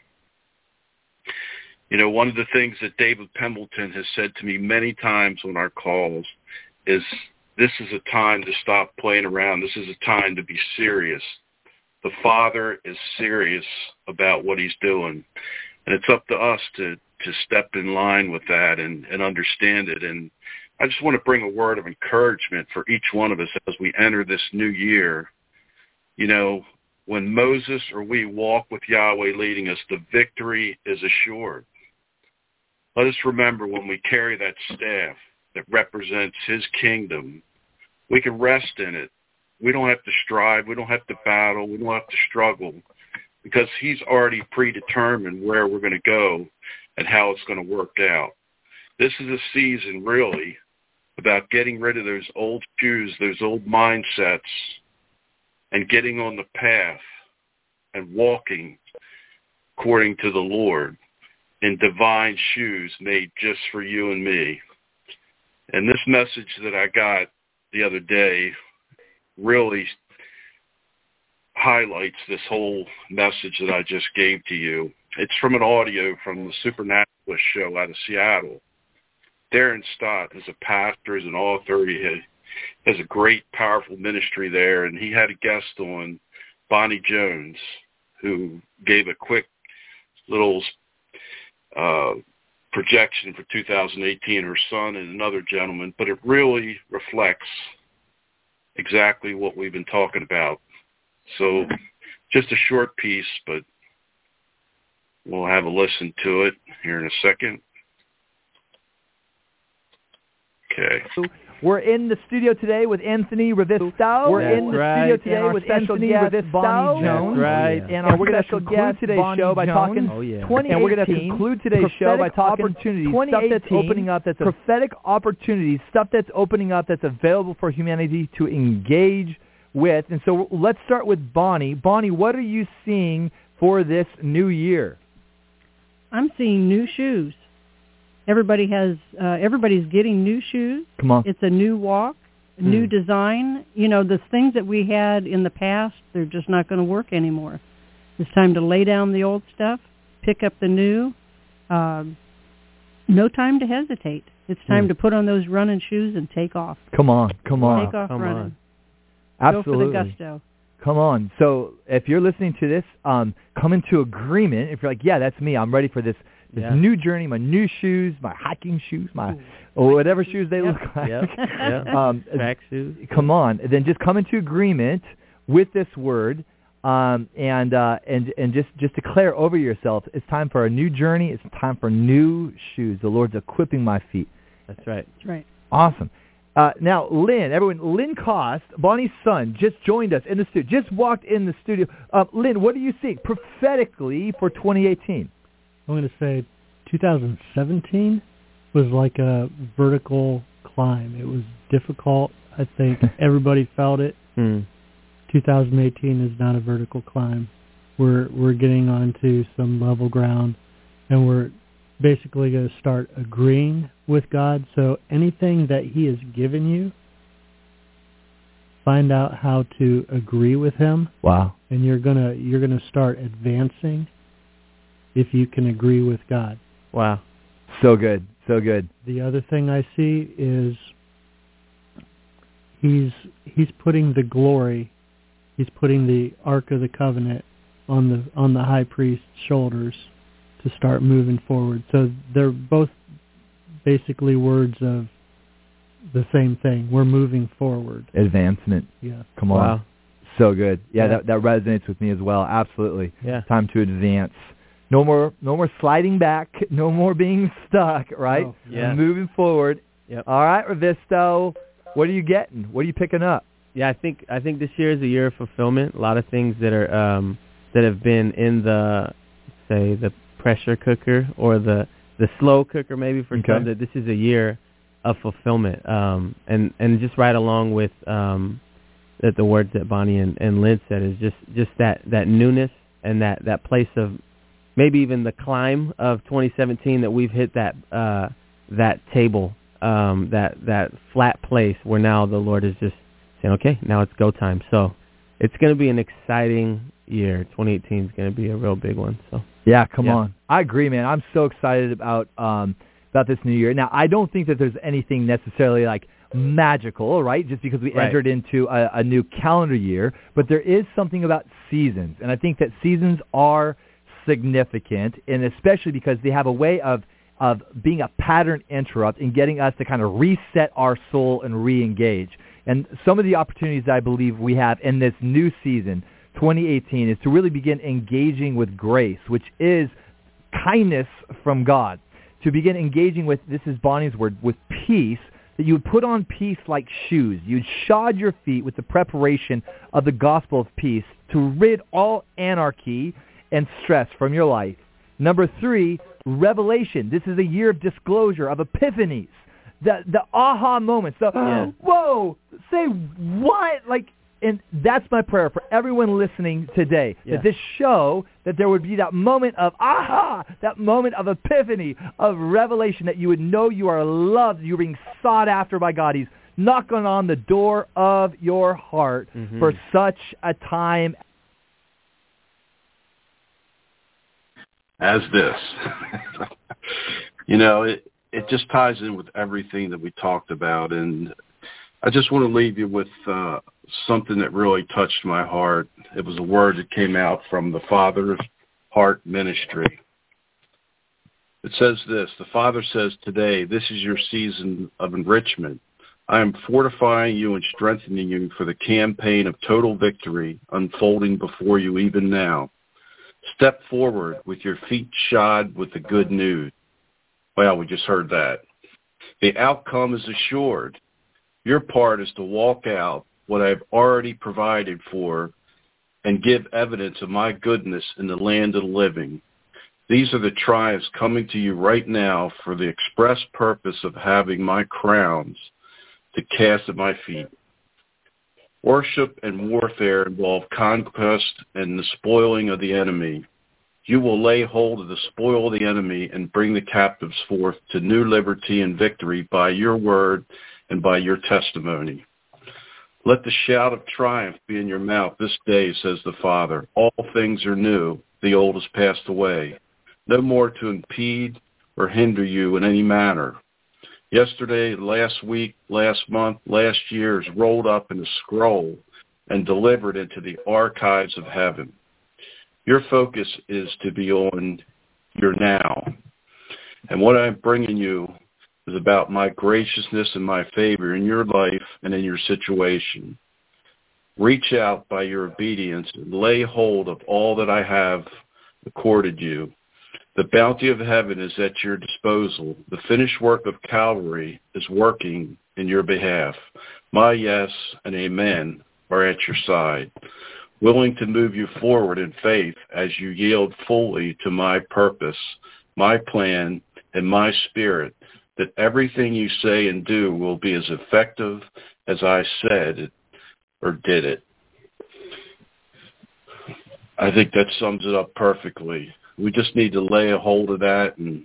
You know, one of the things that David Pembleton has said to me many times on our calls is, this is a time to stop playing around. This is a time to be serious. The Father is serious about what he's doing. And it's up to us to step in line with that and understand it. And I just want to bring a word of encouragement for each one of us as we enter this new year. You know, when Moses or we walk with Yahweh leading us, the victory is assured. Let us remember, when we carry that staff that represents his kingdom, we can rest in it. We don't have to strive. We don't have to battle. We don't have to struggle, because he's already predetermined where we're going to go and how it's going to work out. This is a season really about getting rid of those old shoes, those old mindsets, and getting on the path and walking according to the Lord in divine shoes made just for you and me. And this message that I got the other day really highlights this whole message that I just gave to you. It's from an audio from the Supernaturalist show out of Seattle. Darren Stott is a pastor, is an author. He has a great, powerful ministry there, and he had a guest on, Bonnie Jones, who gave a quick little projection for 2018, her son and another gentleman, but it really reflects exactly what we've been talking about. So just a short piece, but we'll have a listen to it here in a second. Okay. We're in the studio today with Anthony Ravisto. We're in the studio today with Anthony Ravisto. Bonnie Jones. Right. And we're going to conclude today's show by talking 2018. And we're going to conclude today's show by talking opportunities, stuff that's opening up, that's prophetic opportunities, stuff that's opening up that's available for humanity to engage with. And so let's start with Bonnie. Bonnie, what are you seeing for this new year? I'm seeing new shoes. Everybody's getting new shoes. Come on. It's a new walk, a new design. You know, the things that we had in the past, they're just not going to work anymore. It's time to lay down the old stuff, pick up the new. No time to hesitate. It's time to put on those running shoes and take off. Come on. Take off running. Absolutely. Go for the gusto. Come on. So if you're listening to this, come into agreement. If you're like, yeah, that's me. I'm ready for this new journey, my new shoes, my hiking shoes, or whatever shoes they look like. Track shoes. Come on. Then just come into agreement with this word, and just declare over yourself, it's time for a new journey. It's time for new shoes. The Lord's equipping my feet. That's right. That's right. Awesome. Now, Lynn Cost, Bonnie's son, just joined us in the studio, just walked in the studio. Lynn, what do you see prophetically for 2018? I'm going to say 2017 was like a vertical climb. It was difficult. I think everybody felt it. 2018 is not a vertical climb. we're getting onto some level ground, and we're basically going to start agreeing with God. So anything that He has given you, find out how to agree with Him. Wow. And you're gonna start advancing if you can agree with God. Wow. So good. So good. The other thing I see is He's putting the glory, He's putting the Ark of the Covenant on the high priest's shoulders to start moving forward. So they're both basically words of the same thing. We're moving forward. Advancement. Yeah. Come on. Wow. So good. Yeah, that resonates with me as well. Absolutely. Yeah. Time to advance. No more sliding back. No more being stuck, right? Oh, yeah. Moving forward. Yep. All right, Revisto. What are you getting? What are you picking up? Yeah, I think this year is a year of fulfillment. A lot of things that are that have been in the pressure cooker or the slow cooker maybe for some, that this is a year of fulfillment. And just right along with that the words that Bonnie and Lynn said is just that newness and that place of maybe even the climb of 2017 that we've hit that table, that flat place where now the Lord is just saying, okay, now it's go time. So it's going to be an exciting year. 2018 is going to be a real big one. So yeah, come on. I agree, man. I'm so excited about this new year. Now, I don't think that there's anything necessarily like magical, right? Just because we entered into a new calendar year, but there is something about seasons, and I think that seasons are significant, and especially because they have a way of being a pattern interrupt and getting us to kind of reset our soul and re-engage. And some of the opportunities that I believe we have in this new season, 2018, is to really begin engaging with grace, which is kindness from God. To begin engaging with, this is Bonnie's word, with peace, that you would put on peace like shoes. You'd shod your feet with the preparation of the gospel of peace to rid all anarchy and stress from your life. Number 3, revelation. This is a year of disclosure, of epiphanies. The aha moments, whoa, say what? And that's my prayer for everyone listening today, that this show, that there would be that moment of aha, that moment of epiphany, of revelation, that you would know you are loved, you're being sought after by God. He's knocking on the door of your heart for such a time as this. It just ties in with everything that we talked about, and I just want to leave you with something that really touched my heart. It was a word that came out from the Father's Heart Ministry. It says this: the Father says today, this is your season of enrichment. I am fortifying you and strengthening you for the campaign of total victory unfolding before you even now. Step forward with your feet shod with the good news. Well, we just heard that. The outcome is assured. Your part is to walk out what I've already provided for and give evidence of my goodness in the land of the living. These are the triumphs coming to you right now for the express purpose of having my crowns to cast at my feet. Worship and warfare involve conquest and the spoiling of the enemy. You will lay hold of the spoil of the enemy and bring the captives forth to new liberty and victory by your word and by your testimony. Let the shout of triumph be in your mouth this day, says the Father. All things are new. The old has passed away. No more to impede or hinder you in any manner. Yesterday, last week, last month, last year is rolled up in a scroll and delivered into the archives of heaven. Your focus is to be on your now. And what I'm bringing you is about my graciousness and my favor in your life and in your situation. Reach out by your obedience and lay hold of all that I have accorded you. The bounty of heaven is at your disposal. The finished work of Calvary is working in your behalf. My yes and amen are at your side, willing to move you forward in faith as you yield fully to my purpose, my plan, and my spirit, that everything you say and do will be as effective as I said it or did it. I think that sums it up perfectly. We just need to lay a hold of that, and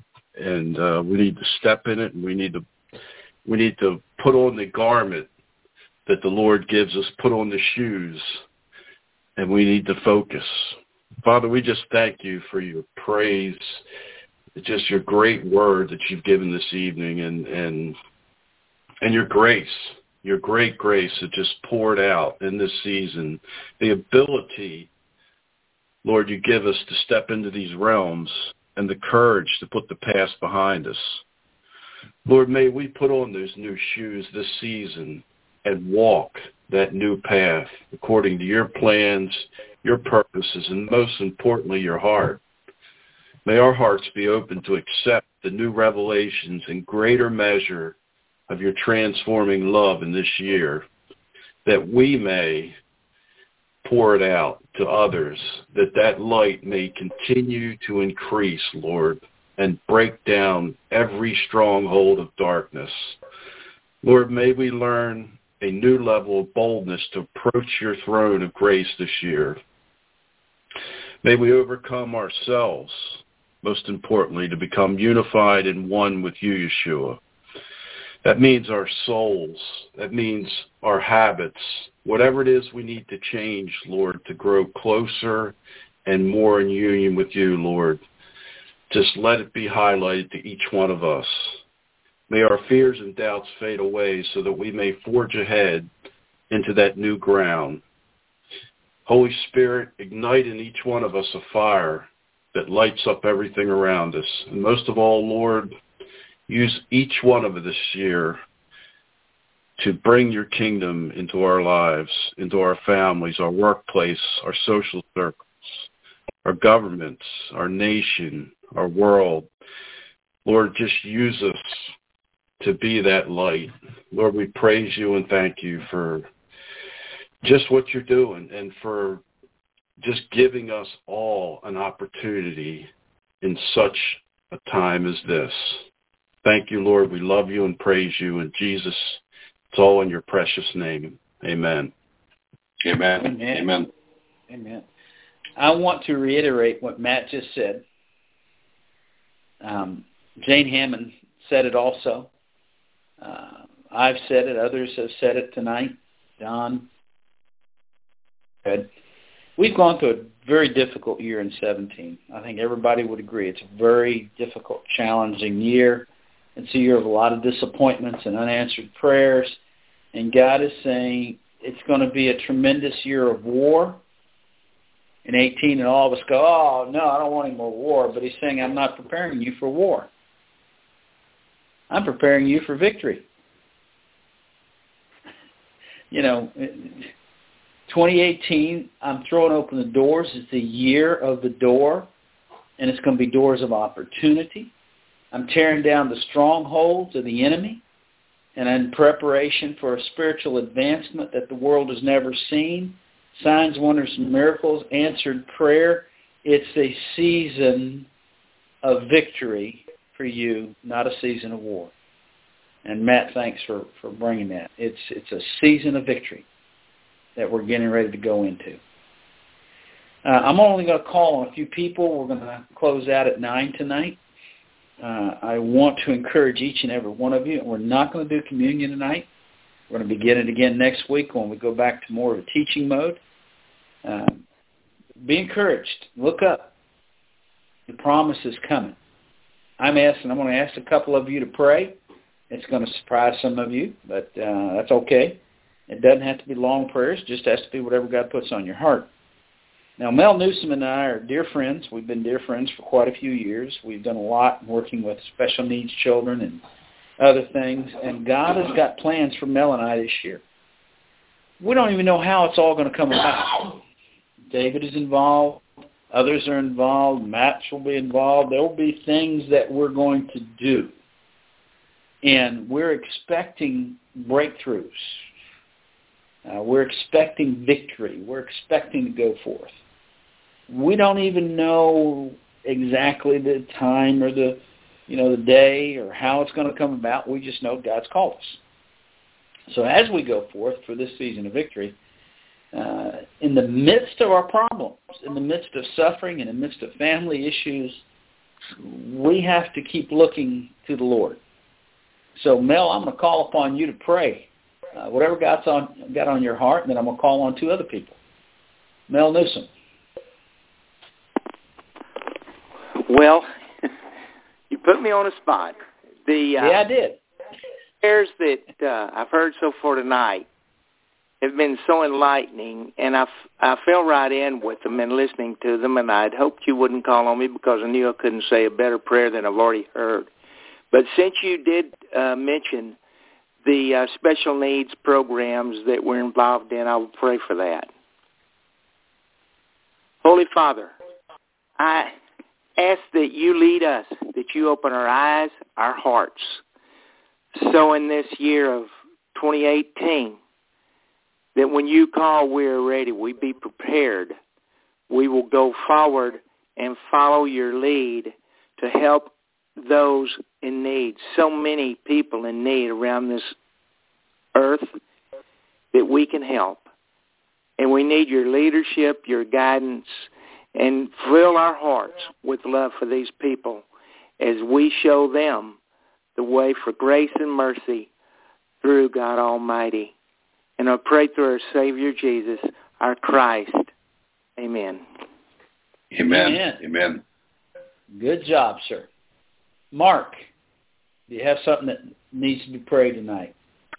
we need to step in it, and we need to put on the garment that the Lord gives us, put on the shoes, and we need to focus. Father, we just thank you for your praise, just your great word that you've given this evening, and your grace, your great grace that just poured out in this season, the ability, Lord, you give us to step into these realms and the courage to put the past behind us. Lord, may we put on those new shoes this season and walk that new path according to your plans, your purposes, and most importantly, your heart. May our hearts be open to accept the new revelations and greater measure of your transforming love in this year, that we may pour it out to others, that light may continue to increase, Lord, and break down every stronghold of darkness. Lord, may we learn a new level of boldness to approach your throne of grace this year. May we overcome ourselves, most importantly, to become unified and one with you, Yeshua. That means our souls. That means our habits. Whatever it is we need to change, Lord, to grow closer and more in union with you, Lord. Just let it be highlighted to each one of us. May our fears and doubts fade away so that we may forge ahead into that new ground. Holy Spirit, ignite in each one of us a fire that lights up everything around us. And most of all, Lord, use each one of us this year to bring your kingdom into our lives, into our families, our workplace, our social circles, our governments, our nation, our world. Lord, just use us to be that light. Lord, we praise you and thank you for just what you're doing and for just giving us all an opportunity in such a time as this. Thank you, Lord. We love you and praise you. And Jesus, it's all in your precious name. Amen. Amen. Amen. Amen. Amen. I want to reiterate what Matt just said. Jane Hammond said it also. I've said it. Others have said it tonight. Don said. We've gone through a very difficult year in 2017. I think everybody would agree. It's a very difficult, challenging year. It's a year of a lot of disappointments and unanswered prayers. And God is saying it's going to be a tremendous year of war in 2018. And all of us go, oh, no, I don't want any more war. But he's saying, I'm not preparing you for war. I'm preparing you for victory. 2018, I'm throwing open the doors. It's the year of the door, and it's going to be doors of opportunity. I'm tearing down the strongholds of the enemy, and in preparation for a spiritual advancement that the world has never seen. Signs, wonders, and miracles, answered prayer. It's a season of victory for you, not a season of war. And Matt, thanks for bringing that. It's a season of victory that we're getting ready to go into. I'm only going to call on a few people. We're going to close out at 9 tonight. I want to encourage each and every one of you. We're not going to do communion tonight. We're going to begin it again next week when we go back to more of a teaching mode. Be encouraged. Look up. The promise is coming. I'm going to ask a couple of you to pray. It's going to surprise some of you, but that's okay. It doesn't have to be long prayers. It just has to be whatever God puts on your heart. Now, Mel Newsom and I are dear friends. We've been dear friends for quite a few years. We've done a lot working with special needs children and other things, and God has got plans for Mel and I this year. We don't even know how it's all going to come about. David is involved. Others are involved. Matt will be involved. There will be things that we're going to do. And we're expecting breakthroughs. We're expecting victory. We're expecting to go forth. We don't even know exactly the time or the day or how it's going to come about. We just know God's called us. So as we go forth for this season of victory, in the midst of our problems, in the midst of suffering, in the midst of family issues, we have to keep looking to the Lord. So, Mel, I'm going to call upon you to pray. Whatever got on your heart, and then I'm going to call on two other people. Mel Newsom. Well, you put me on a spot. Yeah, I did. Prayers that I've heard so far tonight have been so enlightening, and I fell right in with them and listening to them, and I'd hoped you wouldn't call on me because I knew I couldn't say a better prayer than I've already heard. But since you did mention the special needs programs that we're involved in, I will pray for that. Holy Father, I ask that you lead us, that you open our eyes, our hearts. So in this year of 2018, that when you call, we are ready. We be prepared. We will go forward and follow your lead to help those in need. So many people in need around this earth that we can help. And we need your leadership, your guidance, and fill our hearts with love for these people as we show them the way for grace and mercy through God Almighty. And I pray through our Savior Jesus, our Christ. Amen. Amen. Amen. Good job, sir. Mark, do you have something that needs to be prayed tonight?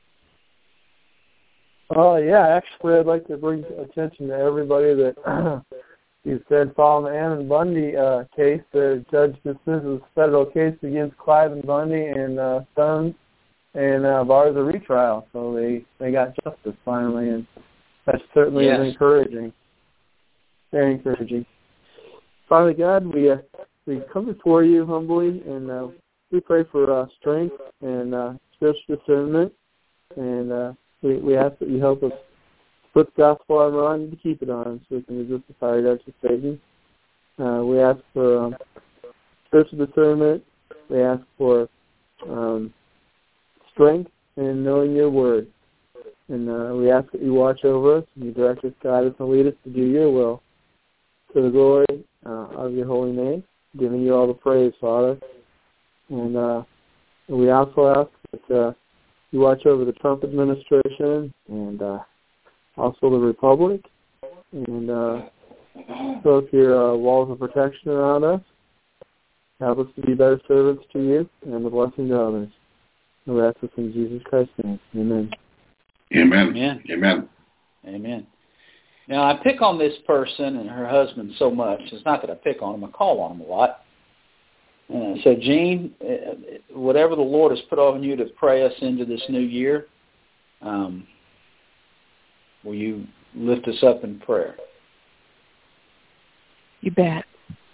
Yeah, actually, I'd like to bring attention to everybody that you said following the Ammon Bundy case, the judge dismisses a federal case against Cliven Bundy and Sons and bars a retrial. So they got justice finally, and that certainly is encouraging. Very encouraging. Father God, we come before you humbly, and we pray for strength and spiritual discernment, and we ask that you help us put the gospel armor on and to keep it on so we can resist the fiery darts of Satan. We ask for spiritual discernment. We ask for strength in knowing your word. And we ask that you watch over us and you direct us, guide us, and lead us to do your will to the glory of your holy name, giving you all the praise, Father. And we also ask that you watch over the Trump administration and also the Republic, and so if your walls of protection around us, help us to be better servants to you and a blessing to others. And we ask this in Jesus Christ's name. Amen. Amen. Amen. Amen. Amen. Now, I pick on this person and her husband so much. It's not that I pick on them. I call on them a lot. So, Gene, whatever the Lord has put on you to pray us into this new year, will you lift us up in prayer? You bet.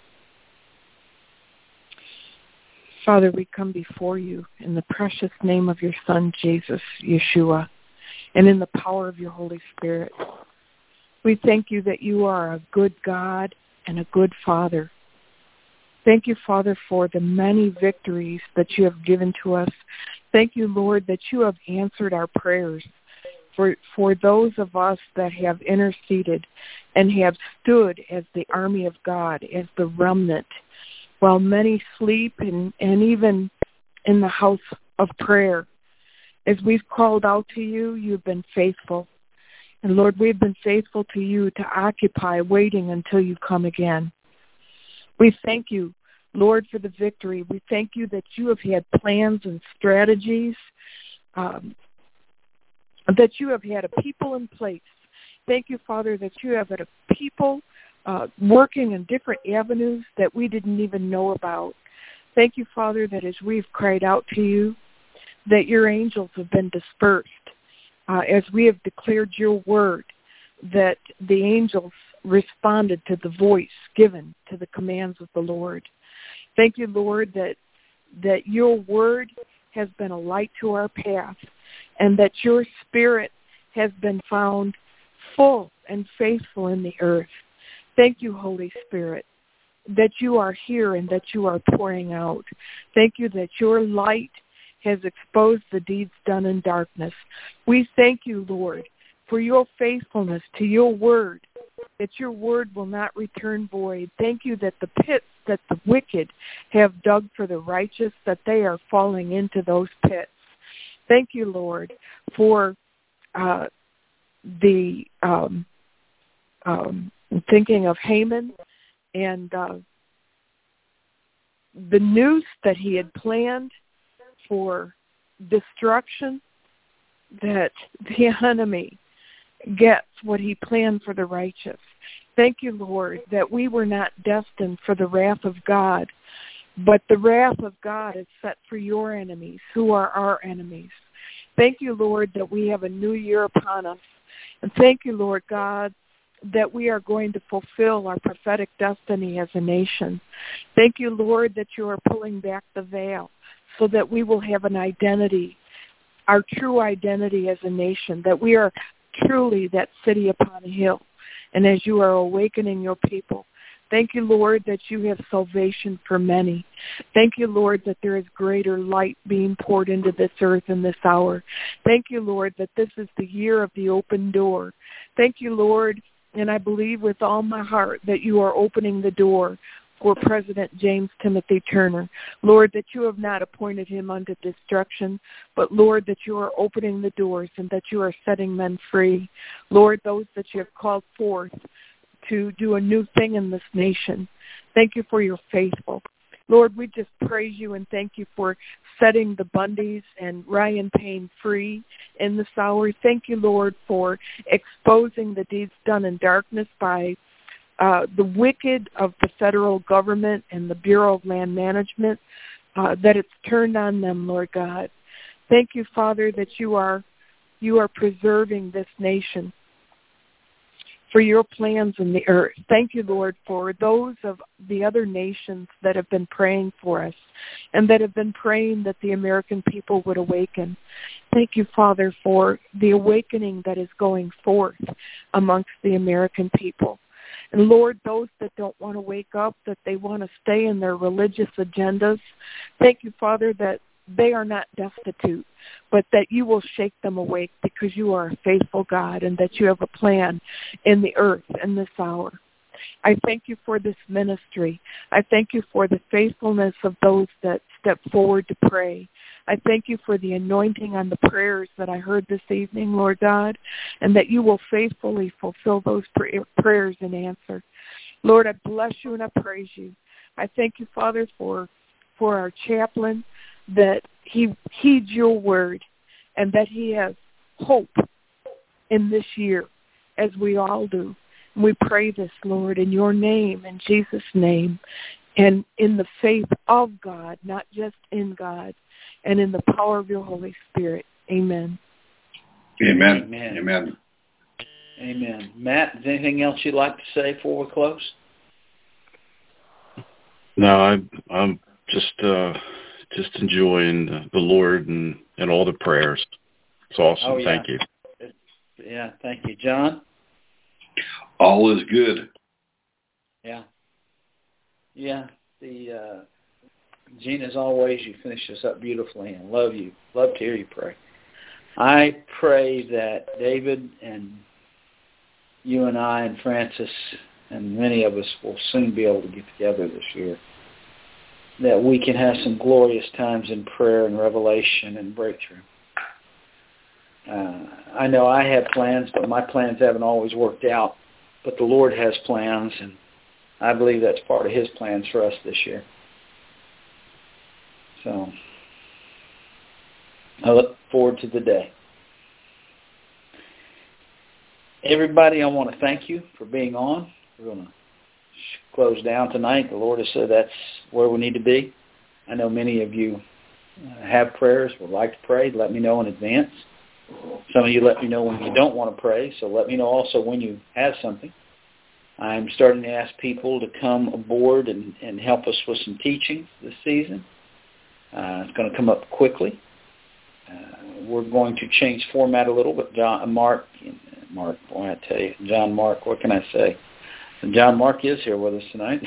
Father, we come before you in the precious name of your Son, Jesus, Yeshua, and in the power of your Holy Spirit. We thank you that you are a good God and a good Father. Thank you, Father, for the many victories that you have given to us. Thank you, Lord, that you have answered our prayers for those of us that have interceded and have stood as the army of God, as the remnant, while many sleep and even in the house of prayer. As we've called out to you, you've been faithful. And, Lord, we've been faithful to you to occupy, waiting until you come again. We thank you, Lord, for the victory. We thank you that you have had plans and strategies, that you have had a people in place. Thank you, Father, that you have had a people working in different avenues that we didn't even know about. Thank you, Father, that as we've cried out to you, that your angels have been dispersed. As we have declared your word, that the angels responded to the voice given to the commands of the Lord. Thank you, Lord, that your word has been a light to our path, and that your spirit has been found full and faithful in the earth. Thank you, Holy Spirit, that you are here and that you are pouring out. Thank you that your light has exposed the deeds done in darkness. We thank you, Lord, for your faithfulness to your word that your word will not return void. Thank you that the pits that the wicked have dug for the righteous, that they are falling into those pits. Thank you, Lord, for the thinking of Haman and the noose that he had planned for destruction, that the enemy gets what he planned for the righteous. Thank you, Lord, that we were not destined for the wrath of God, but the wrath of God is set for your enemies, who are our enemies. Thank you, Lord, that we have a new year upon us. And thank you, Lord God, that we are going to fulfill our prophetic destiny as a nation. Thank you, Lord, that you are pulling back the veil so that we will have an identity, our true identity as a nation, that we are truly that city upon a hill. And as you are awakening your people, thank you, Lord, that you have salvation for many. Thank you, Lord, that there is greater light being poured into this earth in this hour. Thank you, Lord, that this is the year of the open door. Thank you, Lord, and I believe with all my heart that you are opening the door for President James Timothy Turner. Lord, that you have not appointed him unto destruction, but, Lord, that you are opening the doors and that you are setting men free. Lord, those that you have called forth to do a new thing in this nation. Thank you for your faithful. Lord, we just praise you and thank you for setting the Bundys and Ryan Payne free in this hour. Thank you, Lord, for exposing the deeds done in darkness by the wicked of the federal government and the Bureau of Land Management, that it's turned on them, Lord God. Thank you, Father, that you are preserving this nation for your plans in the earth. Thank you, Lord, for those of the other nations that have been praying for us and that have been praying that the American people would awaken. Thank you, Father, for the awakening that is going forth amongst the American people. And Lord, those that don't want to wake up, that they want to stay in their religious agendas, thank you, Father, that they are not destitute, but that you will shake them awake because you are a faithful God and that you have a plan in the earth in this hour. I thank you for this ministry. I thank you for the faithfulness of those that step forward to pray. I thank you for the anointing on the prayers that I heard this evening, Lord God, and that you will faithfully fulfill those prayers and answer. Lord, I bless you and I praise you. I thank you, Father, for our chaplain, that he heeds your word and that he has hope in this year, as we all do. And we pray this, Lord, in your name, in Jesus' name, and in the faith of God, not just in God, and in the power of your Holy Spirit. Amen. Amen. Amen. Amen. Amen. Matt, is there anything else you'd like to say before we close? No, I'm just enjoying the Lord and all the prayers. It's awesome. Oh, yeah. Thank you. Yeah, thank you. John? All is good. Yeah. Yeah. Gene, as always, you finish this up beautifully, and love you. Love to hear you pray. I pray that David and you and I and Francis and many of us will soon be able to get together this year, that we can have some glorious times in prayer and revelation and breakthrough. I know I have plans, but my plans haven't always worked out. But the Lord has plans, and I believe that's part of his plans for us this year. So I look forward to the day. Everybody, I want to thank you for being on. We're going to close down tonight. The Lord has said that's where we need to be. I know many of you have prayers, would like to pray. Let me know in advance. Some of you let me know when you don't want to pray, so let me know also when you have something. I'm starting to ask people to come aboard and help us with some teaching this season. It's going to come up quickly. We're going to change format a little, but John Mark, boy, I tell you, John Mark, what can I say? And John Mark is here with us tonight.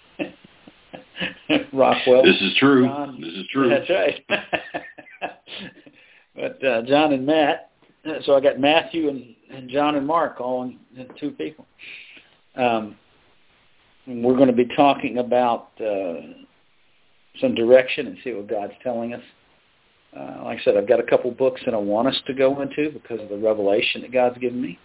Rockwell. This is true. John, this is true. That's right. But John and Matt, so I got Matthew and John and Mark all in two people. We're going to be talking about some direction and see what God's telling us. Like I said, I've got a couple books that I want us to go into because of the revelation that God's given me.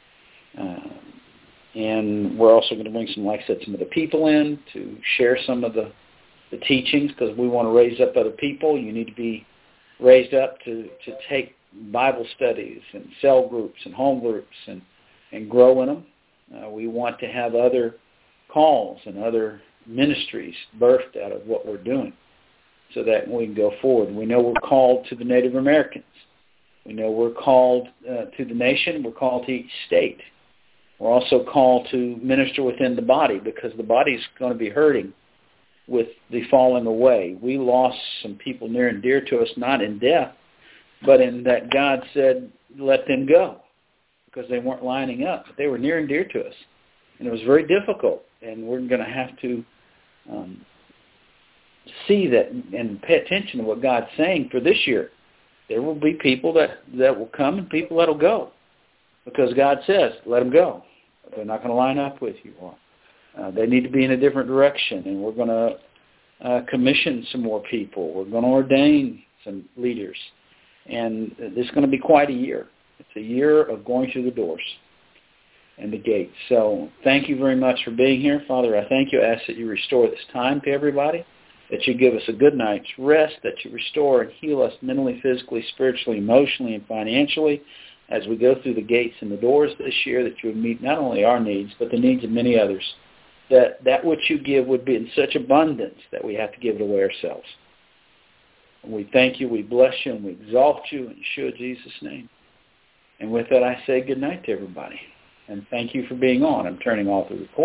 And we're also going to bring some, like I said, some of the people in to share some of the teachings, because we want to raise up other people. You need to be raised up to take Bible studies and cell groups and home groups and grow in them. We want to have other calls and other ministries birthed out of what we're doing so that we can go forward. We know we're called to the Native Americans. We know we're called to the nation. We're called to each state. We're also called to minister within the body, because the body's going to be hurting with the falling away. We lost some people near and dear to us, not in death, but in that God said, let them go, because they weren't lining up. But they were near and dear to us. And it was very difficult. And we're going to have to see that and pay attention to what God's saying for this year. There will be people that will come and people that will go, because God says, let them go. They're not going to line up with you. They need to be in a different direction, and we're going to commission some more people. We're going to ordain some leaders, and it's going to be quite a year. It's a year of going through the doors and the gates. So thank you very much for being here. Father, I thank you. I ask that you restore this time to everybody, that you give us a good night's rest, that you restore and heal us mentally, physically, spiritually, emotionally, and financially as we go through the gates and the doors this year, that you would meet not only our needs, but the needs of many others, that which you give would be in such abundance that we have to give it away ourselves. And we thank you, we bless you, and we exalt you in Yeshua Jesus' name. And with that, I say good night to everybody. And thank you for being on. I'm turning off the recording.